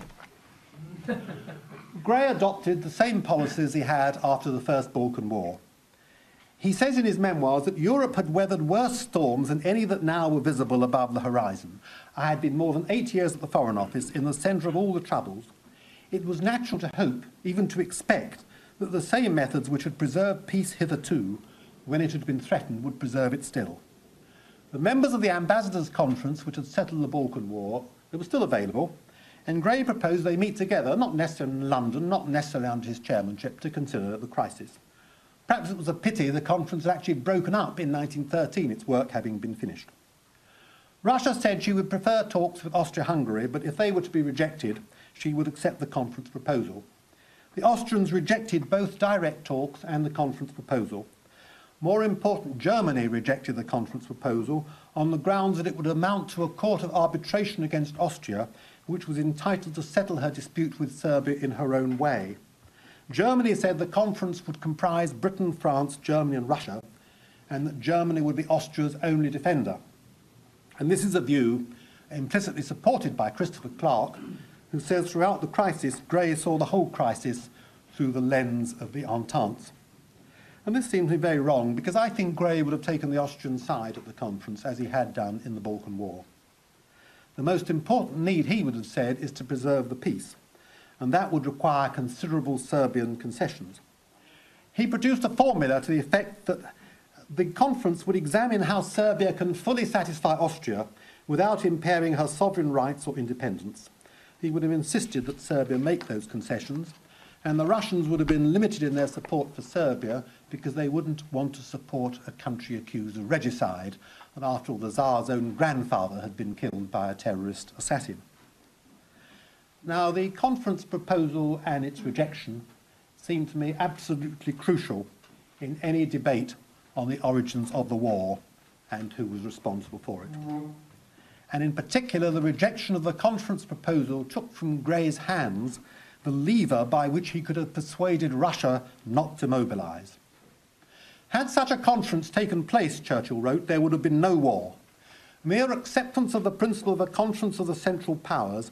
Grey adopted the same policies he had after the First Balkan War. He says in his memoirs that Europe had weathered worse storms than any that now were visible above the horizon. I had been more than eight years at the Foreign Office in the centre of all the troubles. It was natural to hope, even to expect, that the same methods which had preserved peace hitherto, when it had been threatened, would preserve it still. The members of the Ambassadors' Conference, which had settled the Balkan War, they were still available, and Grey proposed they meet together, not necessarily in London, not necessarily under his chairmanship, to consider the crisis. Perhaps it was a pity the conference had actually broken up in nineteen thirteen, its work having been finished. Russia said she would prefer talks with Austria-Hungary, but if they were to be rejected, she would accept the conference proposal. The Austrians rejected both direct talks and the conference proposal. More important, Germany rejected the conference proposal on the grounds that it would amount to a court of arbitration against Austria, which was entitled to settle her dispute with Serbia in her own way. Germany said the conference would comprise Britain, France, Germany and Russia, and that Germany would be Austria's only defender. And this is a view implicitly supported by Christopher Clark, who says throughout the crisis, Grey saw the whole crisis through the lens of the Entente. And this seems to me very wrong, because I think Grey would have taken the Austrian side at the conference, as he had done in the Balkan War. The most important need, he would have said, is to preserve the peace, and that would require considerable Serbian concessions. He produced a formula to the effect that the conference would examine how Serbia can fully satisfy Austria without impairing her sovereign rights or independence. He would have insisted that Serbia make those concessions, and the Russians would have been limited in their support for Serbia because they wouldn't want to support a country accused of regicide, and after all, the Tsar's own grandfather had been killed by a terrorist assassin. Now, the conference proposal and its rejection seem to me absolutely crucial in any debate on the origins of the war and who was responsible for it. Mm-hmm. And in particular, the rejection of the conference proposal took from Grey's hands the lever by which he could have persuaded Russia not to mobilise. Had such a conference taken place, Churchill wrote, there would have been no war. Mere acceptance of the principle of a conference of the Central Powers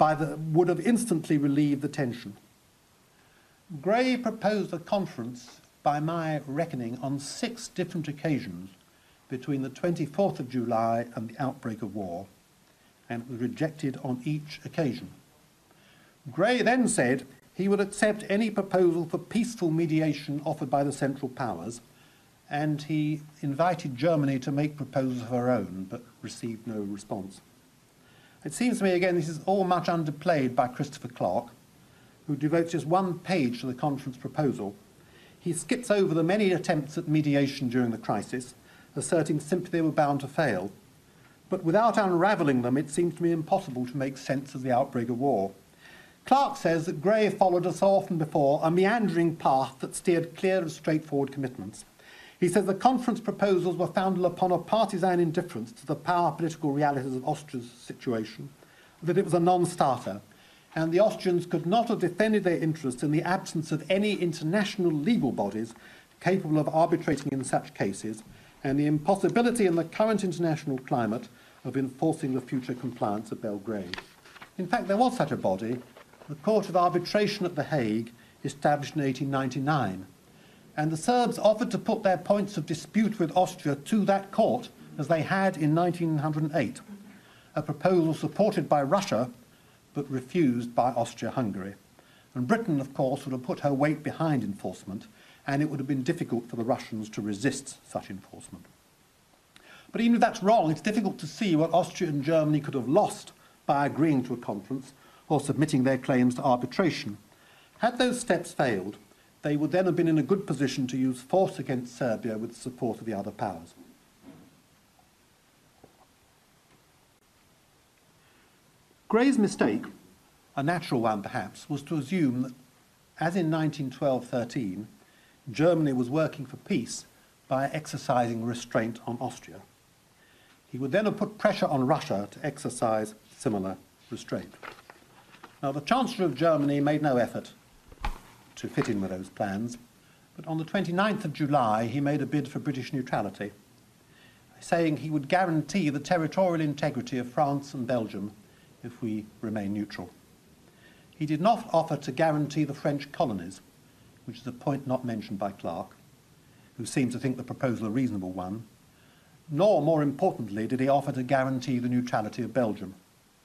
by the, would have instantly relieved the tension. Grey proposed a conference, by my reckoning, on six different occasions between the twenty-fourth of July and the outbreak of war, and was rejected on each occasion. Grey then said he would accept any proposal for peaceful mediation offered by the Central Powers, and he invited Germany to make proposals of her own, but received no response. It seems to me, again, this is all much underplayed by Christopher Clark, who devotes just one page to the conference proposal. He skips over the many attempts at mediation during the crisis, asserting simply they were bound to fail. But without unravelling them, it seems to me impossible to make sense of the outbreak of war. Clark says that Grey followed, as so often before, a meandering path that steered clear of straightforward commitments. He says the conference proposals were founded upon a partisan indifference to the power political realities of Austria's situation, that it was a non-starter, and the Austrians could not have defended their interests in the absence of any international legal bodies capable of arbitrating in such cases, and the impossibility in the current international climate of enforcing the future compliance of Belgrade. In fact, there was such a body, the Court of Arbitration at The Hague, established in eighteen ninety-nine, and the Serbs offered to put their points of dispute with Austria to that court, as they had in nineteen oh eight, a proposal supported by Russia, but refused by Austria-Hungary. And Britain, of course, would have put her weight behind enforcement, and it would have been difficult for the Russians to resist such enforcement. But even if that's wrong, it's difficult to see what Austria and Germany could have lost by agreeing to a conference or submitting their claims to arbitration. Had those steps failed, they would then have been in a good position to use force against Serbia with the support of the other powers. Grey's mistake, a natural one perhaps, was to assume that, as in nineteen twelve thirteen, Germany was working for peace by exercising restraint on Austria. He would then have put pressure on Russia to exercise similar restraint. Now, the Chancellor of Germany made no effort to fit in with those plans, but on the twenty-ninth of July he made a bid for British neutrality, saying he would guarantee the territorial integrity of France and Belgium if we remain neutral. He did not offer to guarantee the French colonies, which is a point not mentioned by Clark, who seems to think the proposal a reasonable one, nor, more importantly, did he offer to guarantee the neutrality of Belgium.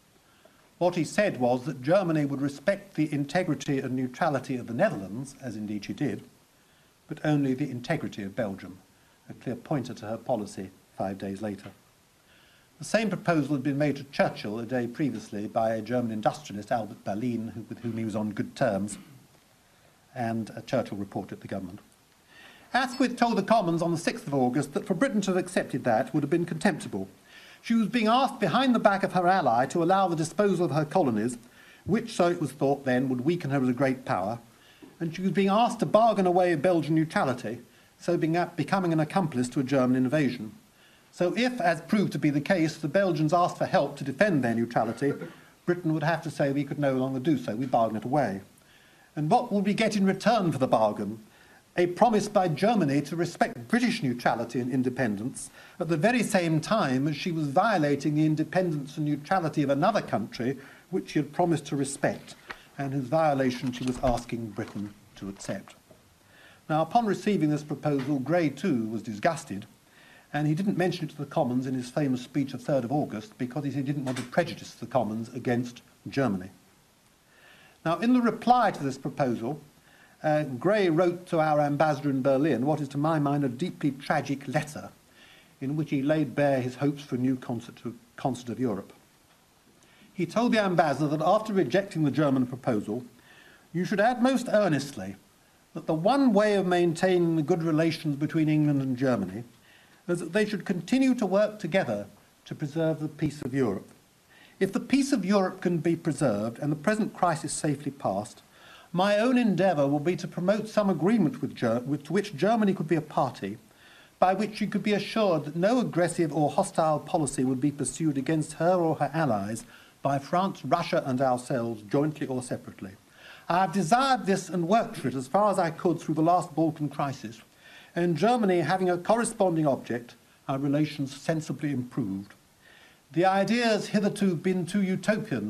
What he said was that Germany would respect the integrity and neutrality of the Netherlands, as indeed she did, but only the integrity of Belgium, a clear pointer to her policy five days later. The same proposal had been made to Churchill a day previously by a German industrialist, Albert Berlin, who, with whom he was on good terms, and uh, Churchill reported the government. Asquith told the Commons on the sixth of August that for Britain to have accepted that would have been contemptible. She was being asked behind the back of her ally to allow the disposal of her colonies, which, so it was thought then, would weaken her as a great power, and she was being asked to bargain away Belgian neutrality, so being, becoming an accomplice to a German invasion. So if, as proved to be the case, the Belgians asked for help to defend their neutrality, Britain would have to say we could no longer do so, we bargain it away. And what would we get in return for the bargain? A promise by Germany to respect British neutrality and independence at the very same time as she was violating the independence and neutrality of another country which she had promised to respect, and whose violation she was asking Britain to accept. Now, upon receiving this proposal, Grey too was disgusted, and he didn't mention it to the Commons in his famous speech of third of August because he didn't want to prejudice the Commons against Germany. Now, in the reply to this proposal, uh, Grey wrote to our ambassador in Berlin what is, to my mind, a deeply tragic letter in which he laid bare his hopes for a new concert of, concert of Europe. He told the ambassador that after rejecting the German proposal, you should add most earnestly that the one way of maintaining the good relations between England and Germany is that they should continue to work together to preserve the peace of Europe. If the peace of Europe can be preserved and the present crisis safely passed, my own endeavour will be to promote some agreement with Ger with, to which Germany could be a party, by which she could be assured that no aggressive or hostile policy would be pursued against her or her allies by France, Russia and ourselves, jointly or separately. I have desired this and worked for it as far as I could through the last Balkan crisis, and Germany having a corresponding object, our relations sensibly improved. The idea has hitherto been too utopian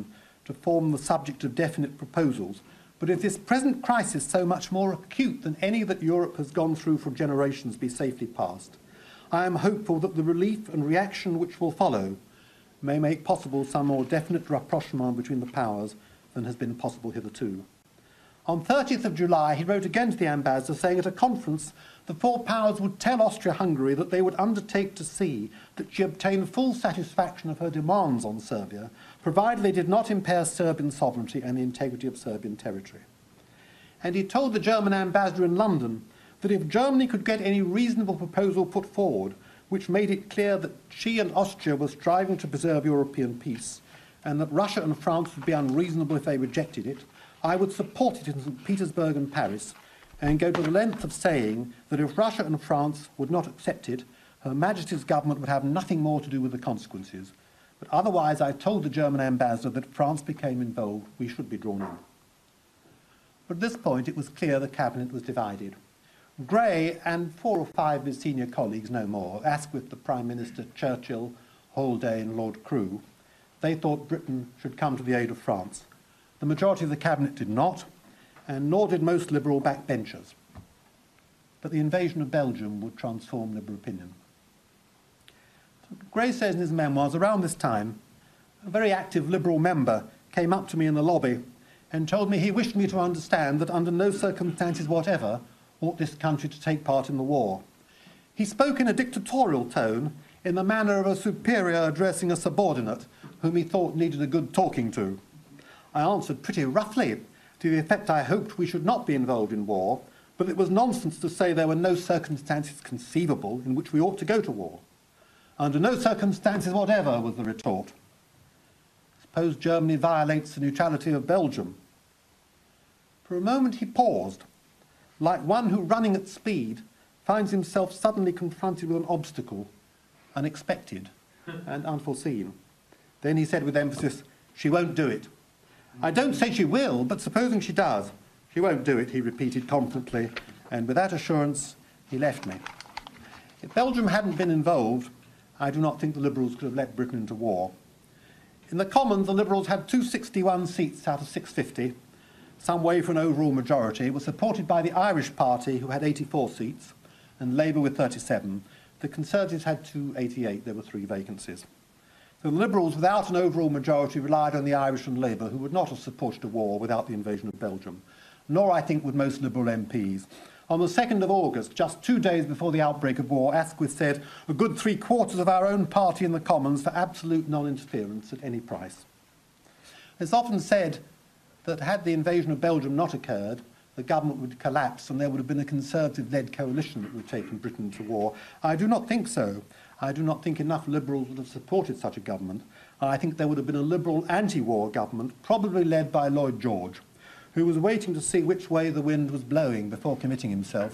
to form the subject of definite proposals, but if this present crisis, so much more acute than any that Europe has gone through for generations, be safely passed, I am hopeful that the relief and reaction which will follow may make possible some more definite rapprochement between the powers than has been possible hitherto. On thirtieth of July, he wrote again to the ambassador, saying at a conference the four powers would tell Austria-Hungary that they would undertake to see that she obtained full satisfaction of her demands on Serbia, provided they did not impair Serbian sovereignty and the integrity of Serbian territory. And he told the German ambassador in London that if Germany could get any reasonable proposal put forward, which made it clear that she and Austria were striving to preserve European peace, and that Russia and France would be unreasonable if they rejected it, I would support it in Saint Petersburg and Paris, and go to the length of saying that if Russia and France would not accept it, Her Majesty's government would have nothing more to do with the consequences. But otherwise, I told the German ambassador that if France became involved, we should be drawn in. But at this point, it was clear the cabinet was divided. Grey and four or five of his senior colleagues, no more, Asquith, the Prime Minister, Churchill, Haldane, Lord Crewe, they thought Britain should come to the aid of France. The majority of the cabinet did not, and nor did most Liberal backbenchers. But the invasion of Belgium would transform Liberal opinion. Grey says in his memoirs, around this time, a very active Liberal member came up to me in the lobby and told me he wished me to understand that under no circumstances whatever ought this country to take part in the war. He spoke in a dictatorial tone, in the manner of a superior addressing a subordinate whom he thought needed a good talking to. I answered pretty roughly, to the effect I hoped we should not be involved in war, but it was nonsense to say there were no circumstances conceivable in which we ought to go to war. Under no circumstances whatever, was the retort. Suppose Germany violates the neutrality of Belgium. For a moment he paused, like one who, running at speed, finds himself suddenly confronted with an obstacle, unexpected and unforeseen. Then he said with emphasis, "She won't do it." "I don't say she will, but supposing she does." "She won't do it," he repeated confidently, and with that assurance he left me. If Belgium hadn't been involved, I do not think the Liberals could have let Britain into war. In the Commons, the Liberals had two hundred sixty-one seats out of six hundred fifty, some way for an overall majority. It was supported by the Irish Party, who had eighty-four seats, and Labour with thirty-seven. The Conservatives had two hundred eighty-eight. There were three vacancies. So the Liberals, without an overall majority, relied on the Irish and Labour, who would not have supported a war without the invasion of Belgium, nor, I think, would most Liberal M Ps. On the second of August, just two days before the outbreak of war, Asquith said, "A good three-quarters of our own party in the Commons for absolute non-interference at any price." It's often said that had the invasion of Belgium not occurred, the government would collapse and there would have been a Conservative-led coalition that would have taken Britain to war. I do not think so. I do not think enough Liberals would have supported such a government. I think there would have been a Liberal anti-war government, probably led by Lloyd George, who was waiting to see which way the wind was blowing before committing himself,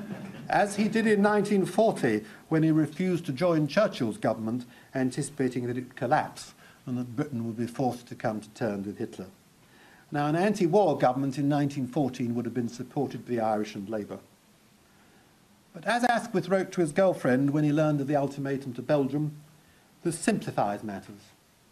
as he did in nineteen forty when he refused to join Churchill's government, anticipating that it would collapse and that Britain would be forced to come to terms with Hitler. Now, an anti-war government in nineteen fourteen would have been supported by the Irish and Labour. But as Asquith wrote to his girlfriend when he learned of the ultimatum to Belgium, this simplifies matters.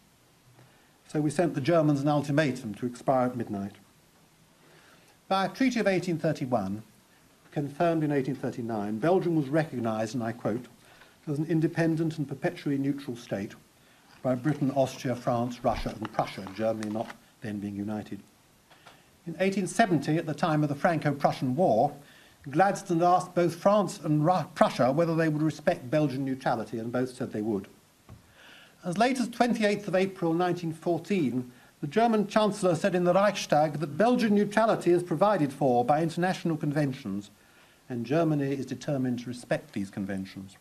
So we sent the Germans an ultimatum to expire at midnight. By a treaty of eighteen thirty-one, confirmed in eighteen thirty-nine, Belgium was recognised, and I quote, as an independent and perpetually neutral state by Britain, Austria, France, Russia and Prussia, Germany not then being united. In eighteen seventy, at the time of the Franco-Prussian War, Gladstone asked both France and Ru- Prussia whether they would respect Belgian neutrality, and both said they would. As late as twenty-eighth of April nineteen fourteen, the German Chancellor said in the Reichstag that Belgian neutrality is provided for by international conventions, and Germany is determined to respect these conventions.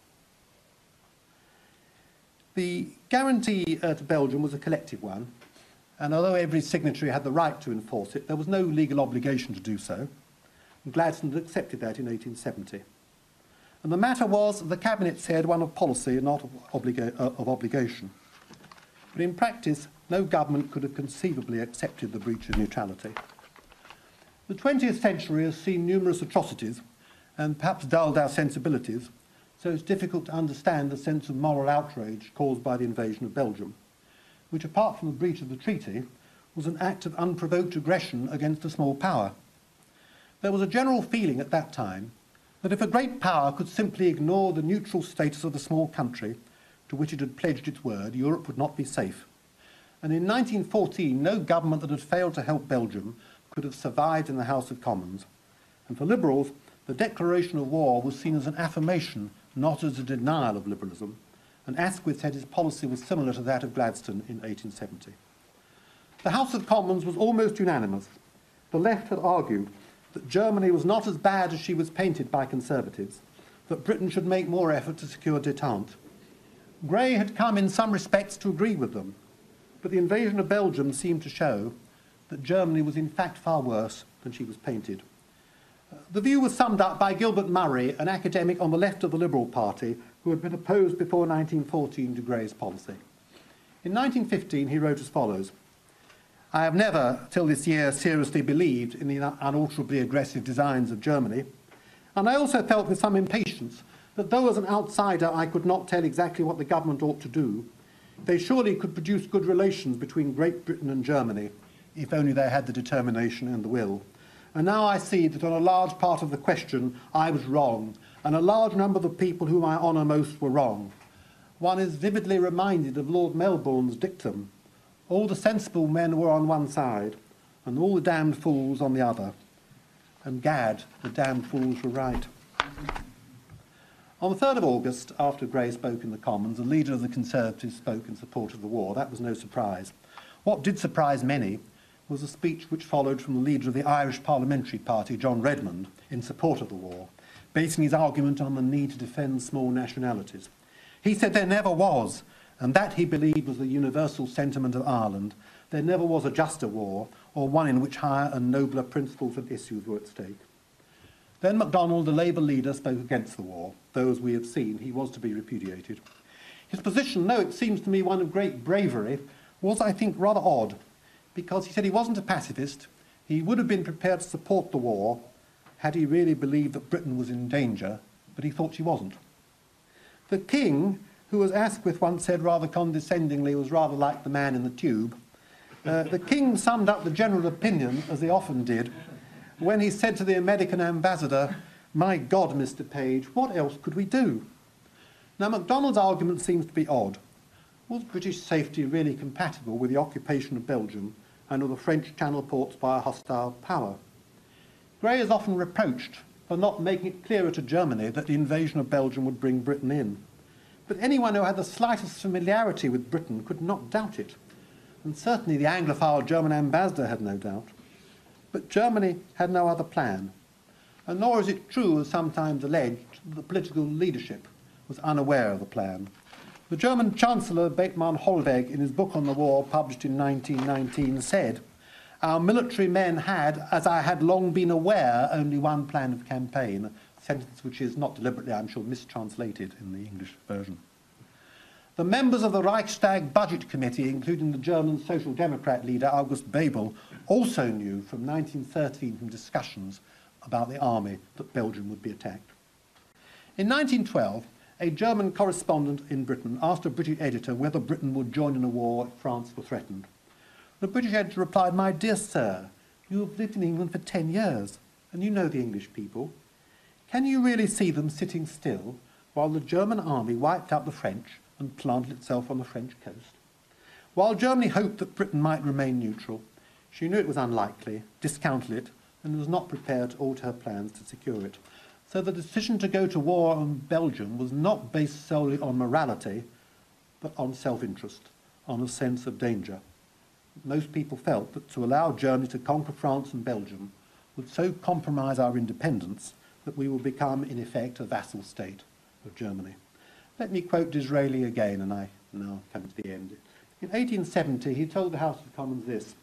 The guarantee uh, to Belgium was a collective one, and although every signatory had the right to enforce it, there was no legal obligation to do so. Gladstone had accepted that in eighteen seventy. And the matter was, the Cabinet said, one of policy and not of, obliga- uh, of obligation. But in practice, no government could have conceivably accepted the breach of neutrality. The twentieth century has seen numerous atrocities and perhaps dulled our sensibilities, so it's difficult to understand the sense of moral outrage caused by the invasion of Belgium, which, apart from the breach of the treaty, was an act of unprovoked aggression against a small power. There was a general feeling at that time that if a great power could simply ignore the neutral status of the small country to which it had pledged its word, Europe would not be safe. And in nineteen fourteen, no government that had failed to help Belgium could have survived in the House of Commons. And for Liberals, the declaration of war was seen as an affirmation, not as a denial of liberalism, and Asquith said his policy was similar to that of Gladstone in eighteen seventy. The House of Commons was almost unanimous. The left had argued that Germany was not as bad as she was painted by Conservatives, that Britain should make more effort to secure détente. Grey had come in some respects to agree with them, but the invasion of Belgium seemed to show that Germany was in fact far worse than she was painted. The view was summed up by Gilbert Murray, an academic on the left of the Liberal Party, who had been opposed before nineteen fourteen to Grey's policy. In nineteen fifteen, he wrote as follows: "I have never, till this year, seriously believed in the unalterably aggressive designs of Germany, and I also felt with some impatience that though as an outsider I could not tell exactly what the government ought to do, they surely could produce good relations between Great Britain and Germany, if only they had the determination and the will. And now I see that on a large part of the question I was wrong, and a large number of the people whom I honour most were wrong. One is vividly reminded of Lord Melbourne's dictum: all the sensible men were on one side, and all the damned fools on the other. And gad, the damned fools were right." On the third of August, after Grey spoke in the Commons, the leader of the Conservatives spoke in support of the war. That was no surprise. What did surprise many was a speech which followed from the leader of the Irish Parliamentary Party, John Redmond, in support of the war, basing his argument on the need to defend small nationalities. He said there never was, and that he believed was the universal sentiment of Ireland, there never was a juster war, or one in which higher and nobler principles and issues were at stake. Then MacDonald, the Labour leader, spoke against the war, though, as we have seen, he was to be repudiated. His position, though it seems to me one of great bravery, was, I think, rather odd, because he said he wasn't a pacifist. He would have been prepared to support the war had he really believed that Britain was in danger, but he thought she wasn't. The King, who, as Asquith once said rather condescendingly, was rather like the man in the tube, uh, the King summed up the general opinion, as he often did, when he said to the American ambassador, "My God, Mister Page, what else could we do?" Now, MacDonald's argument seems to be odd. Was British safety really compatible with the occupation of Belgium and of the French Channel ports by a hostile power? Grey is often reproached for not making it clearer to Germany that the invasion of Belgium would bring Britain in. But anyone who had the slightest familiarity with Britain could not doubt it. And certainly the Anglophile German ambassador had no doubt. But Germany had no other plan. And nor is it true, as sometimes alleged, that the political leadership was unaware of the plan. The German Chancellor Bethmann Hollweg, in his book on the war, published in nineteen nineteen, said, "Our military men had, as I had long been aware, only one plan of campaign," a sentence which is not deliberately, I'm sure, mistranslated in the English version. The members of the Reichstag Budget Committee, including the German Social Democrat leader August Bebel, also knew from nineteen thirteen from discussions about the army that Belgium would be attacked. In nineteen twelve, a German correspondent in Britain asked a British editor whether Britain would join in a war if France were threatened. The British editor replied, "My dear sir, you have lived in England for ten years, and you know the English people. Can you really see them sitting still while the German army wiped out the French and planted itself on the French coast? While Germany hoped that Britain might remain neutral, she knew it was unlikely, discounted it, and was not prepared to alter her plans to secure it. So the decision to go to war on Belgium was not based solely on morality, but on self-interest, on a sense of danger. Most people felt that to allow Germany to conquer France and Belgium would so compromise our independence that we would become, in effect, a vassal state of Germany. Let me quote Disraeli again, and I now come to the end. In eighteen seventy, he told the House of Commons this: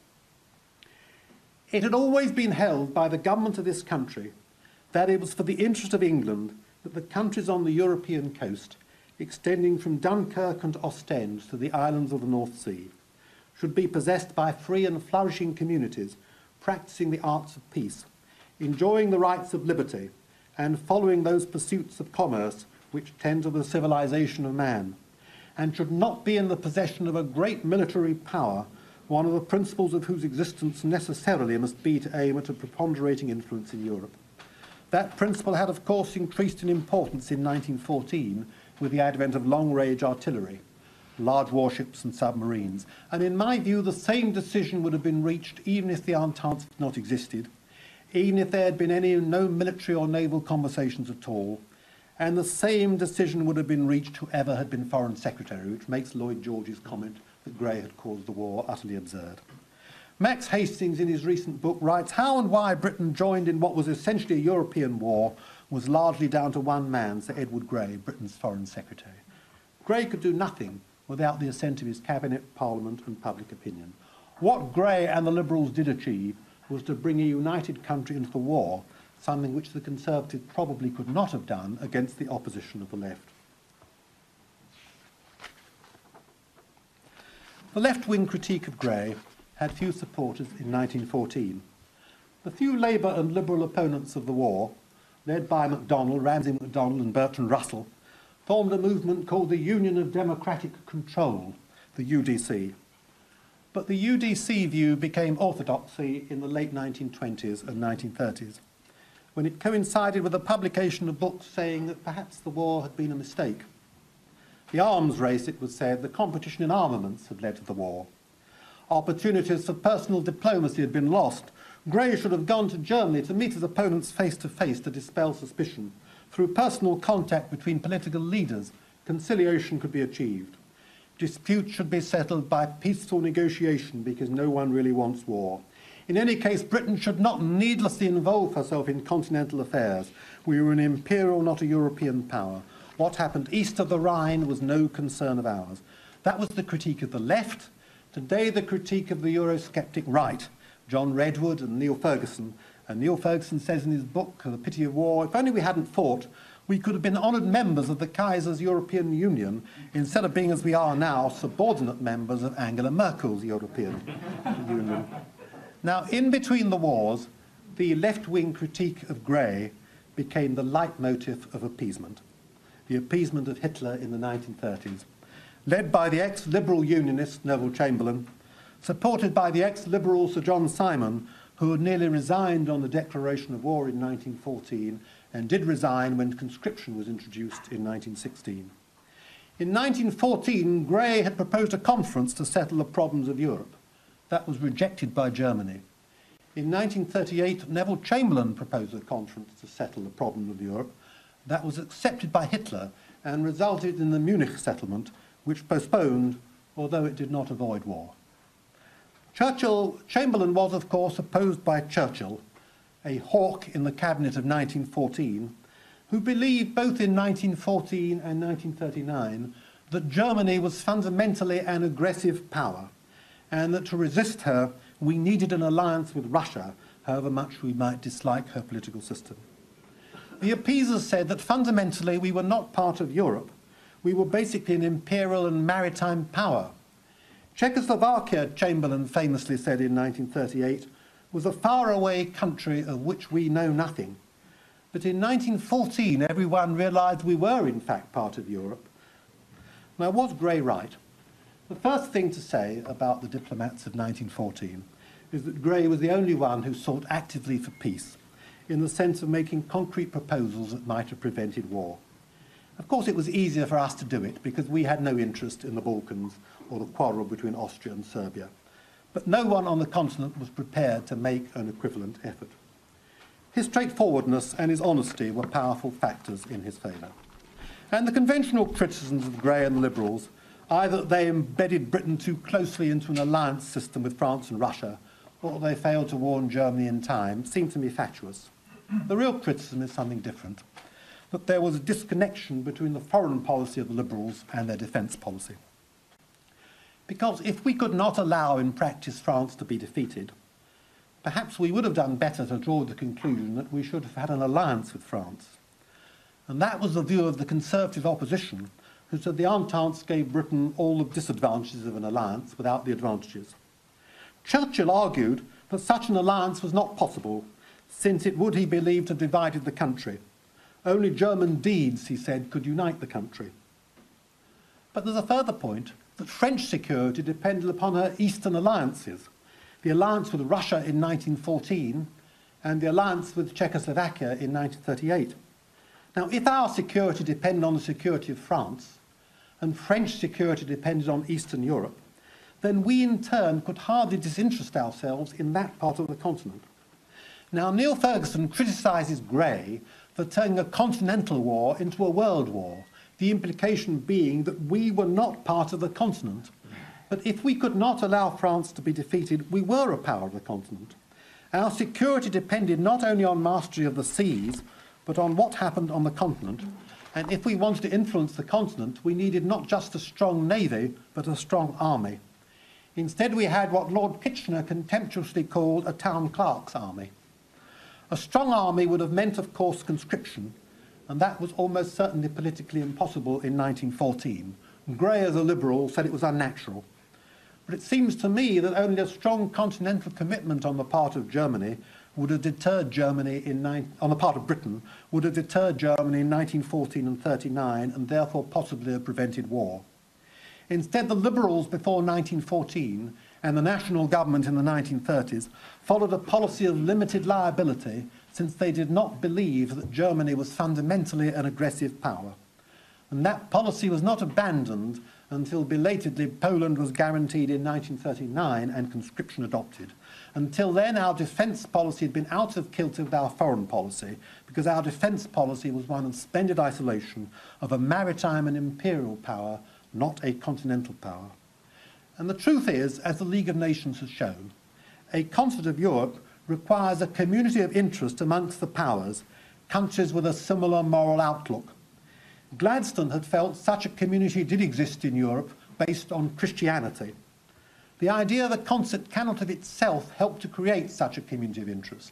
"It had always been held by the government of this country that it was for the interest of England that the countries on the European coast, extending from Dunkirk and Ostend to the islands of the North Sea, should be possessed by free and flourishing communities practicing the arts of peace, enjoying the rights of liberty, and following those pursuits of commerce which tend to the civilization of man, and should not be in the possession of a great military power one of the principles of whose existence necessarily must be to aim at a preponderating influence in Europe. That principle had, of course, increased in importance in nineteen fourteen with the advent of long-range artillery, large warships and submarines. And in my view, the same decision would have been reached even if the Entente had not existed, even if there had been any no military or naval conversations at all, and the same decision would have been reached whoever had been Foreign Secretary, which makes Lloyd George's comment that Grey had caused the war utterly absurd. Max Hastings, in his recent book, writes, how and why Britain joined in what was essentially a European war was largely down to one man, Sir Edward Grey, Britain's Foreign Secretary. Grey could do nothing without the assent of his cabinet, parliament and public opinion. What Grey and the Liberals did achieve was to bring a united country into the war, something which the Conservatives probably could not have done against the opposition of the left. The left-wing critique of Grey had few supporters in nineteen fourteen. The few Labour and Liberal opponents of the war, led by MacDonald, Ramsay MacDonald and Bertrand Russell, formed a movement called the Union of Democratic Control, the U D C. But the U D C view became orthodoxy in the late nineteen twenties and nineteen thirties, when it coincided with the publication of books saying that perhaps the war had been a mistake. The arms race, it was said, the competition in armaments had led to the war. Opportunities for personal diplomacy had been lost. Grey should have gone to Germany to meet his opponents face to face to dispel suspicion. Through personal contact between political leaders, conciliation could be achieved. Disputes should be settled by peaceful negotiation because no one really wants war. In any case, Britain should not needlessly involve herself in continental affairs. We were an imperial, not a European power. What happened east of the Rhine was no concern of ours. That was the critique of the left. Today, the critique of the Eurosceptic right, John Redwood and Neil Ferguson. And Neil Ferguson says in his book, The Pity of War, if only we hadn't fought, we could have been honoured members of the Kaiser's European Union instead of being, as we are now, subordinate members of Angela Merkel's European Union. Now, in between the wars, the left-wing critique of Grey became the leitmotif of appeasement, the appeasement of Hitler in the nineteen thirties, led by the ex-Liberal Unionist Neville Chamberlain, supported by the ex-Liberal Sir John Simon, who had nearly resigned on the declaration of war in nineteen fourteen and did resign when conscription was introduced in nineteen sixteen. In nineteen fourteen, Grey had proposed a conference to settle the problems of Europe. That was rejected by Germany. In nineteen thirty-eight, Neville Chamberlain proposed a conference to settle the problem of Europe. That was accepted by Hitler and resulted in the Munich settlement, which postponed, although it did not avoid war. Churchill, Chamberlain was, of course, opposed by Churchill, a hawk in the cabinet of nineteen fourteen, who believed both in nineteen fourteen and nineteen thirty-nine that Germany was fundamentally an aggressive power, and that to resist her, we needed an alliance with Russia, however much we might dislike her political system. The appeasers said that fundamentally we were not part of Europe. We were basically an imperial and maritime power. Czechoslovakia, Chamberlain famously said in nineteen thirty-eight, was a faraway country of which we know nothing. But in nineteen fourteen, everyone realised we were in fact part of Europe. Now, was Grey right? The first thing to say about the diplomats of nineteen fourteen is that Grey was the only one who sought actively for peace, in the sense of making concrete proposals that might have prevented war. Of course, it was easier for us to do it because we had no interest in the Balkans or the quarrel between Austria and Serbia. But no one on the continent was prepared to make an equivalent effort. His straightforwardness and his honesty were powerful factors in his favour. And the conventional criticisms of Grey and the Liberals, either that they embedded Britain too closely into an alliance system with France and Russia, or that they failed to warn Germany in time, seem to me fatuous. The real criticism is something different, that there was a disconnection between the foreign policy of the Liberals and their defence policy. Because if we could not allow in practice France to be defeated, perhaps we would have done better to draw the conclusion that we should have had an alliance with France. And that was the view of the Conservative opposition, who said the Entente gave Britain all the disadvantages of an alliance without the advantages. Churchill argued that such an alliance was not possible, since it would, he believed, have divided the country. Only German deeds, he said, could unite the country. But there's a further point, that French security depended upon her eastern alliances, the alliance with Russia in nineteen fourteen and the alliance with Czechoslovakia in nineteen thirty-eight. Now, if our security depended on the security of France, and French security depended on Eastern Europe, then we in turn could hardly disinterest ourselves in that part of the continent. Now, Neil Ferguson criticises Grey for turning a continental war into a world war, the implication being that we were not part of the continent. But if we could not allow France to be defeated, we were a power of the continent. Our security depended not only on mastery of the seas, but on what happened on the continent. And if we wanted to influence the continent, we needed not just a strong navy, but a strong army. Instead, we had what Lord Kitchener contemptuously called a town clerk's army. A strong army would have meant, of course, conscription, and that was almost certainly politically impossible in nineteen fourteen. Grey, as a liberal, said it was unnatural. But it seems to me that only a strong continental commitment on the part of Germany would have deterred Germany in nine, on the part of Britain, would have deterred Germany in nineteen fourteen and thirty-nine, and therefore possibly have prevented war. Instead, the Liberals before nineteen fourteen and the national government in the nineteen thirties followed a policy of limited liability, since they did not believe that Germany was fundamentally an aggressive power. And that policy was not abandoned until belatedly Poland was guaranteed in nineteen thirty-nine and conscription adopted. Until then, our defence policy had been out of kilter with our foreign policy, because our defence policy was one of splendid isolation of a maritime and imperial power, not a continental power. And the truth is, as the League of Nations has shown, a continent of Europe requires a community of interest amongst the powers, countries with a similar moral outlook. Gladstone had felt such a community did exist in Europe based on Christianity. The idea that concept cannot of itself help to create such a community of interest.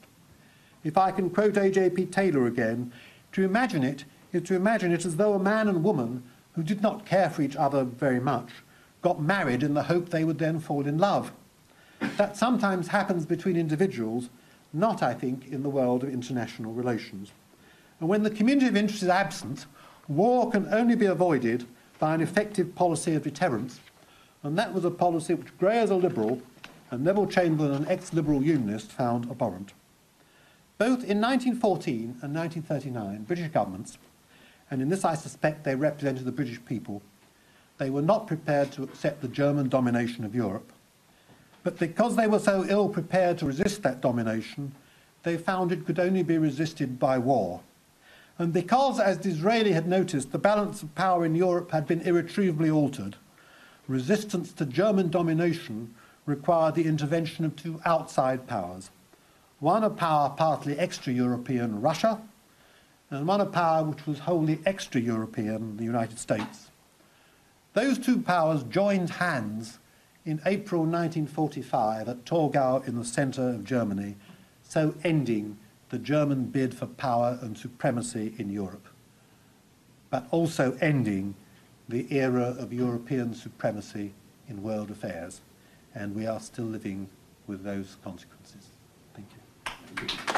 If I can quote A J P Taylor again, to imagine it is to imagine it as though a man and woman who did not care for each other very much got married in the hope they would then fall in love. That sometimes happens between individuals, not, I think, in the world of international relations. And when the community of interest is absent, war can only be avoided by an effective policy of deterrence, and that was a policy which Grey, as a Liberal, and Neville Chamberlain, an ex-Liberal Unionist, found abhorrent. Both in nineteen fourteen and nineteen thirty-nine, British governments, and in this I suspect they represented the British people, they were not prepared to accept the German domination of Europe. But because they were so ill prepared to resist that domination, they found it could only be resisted by war. And because, as Disraeli had noticed, the balance of power in Europe had been irretrievably altered, resistance to German domination required the intervention of two outside powers. One a power partly extra-European, Russia, and one a power which was wholly extra-European, the United States. Those two powers joined hands in April nineteen forty-five at Torgau in the centre of Germany, so ending the German bid for power and supremacy in Europe, but also ending the era of European supremacy in world affairs. And we are still living with those consequences. Thank you. Thank you.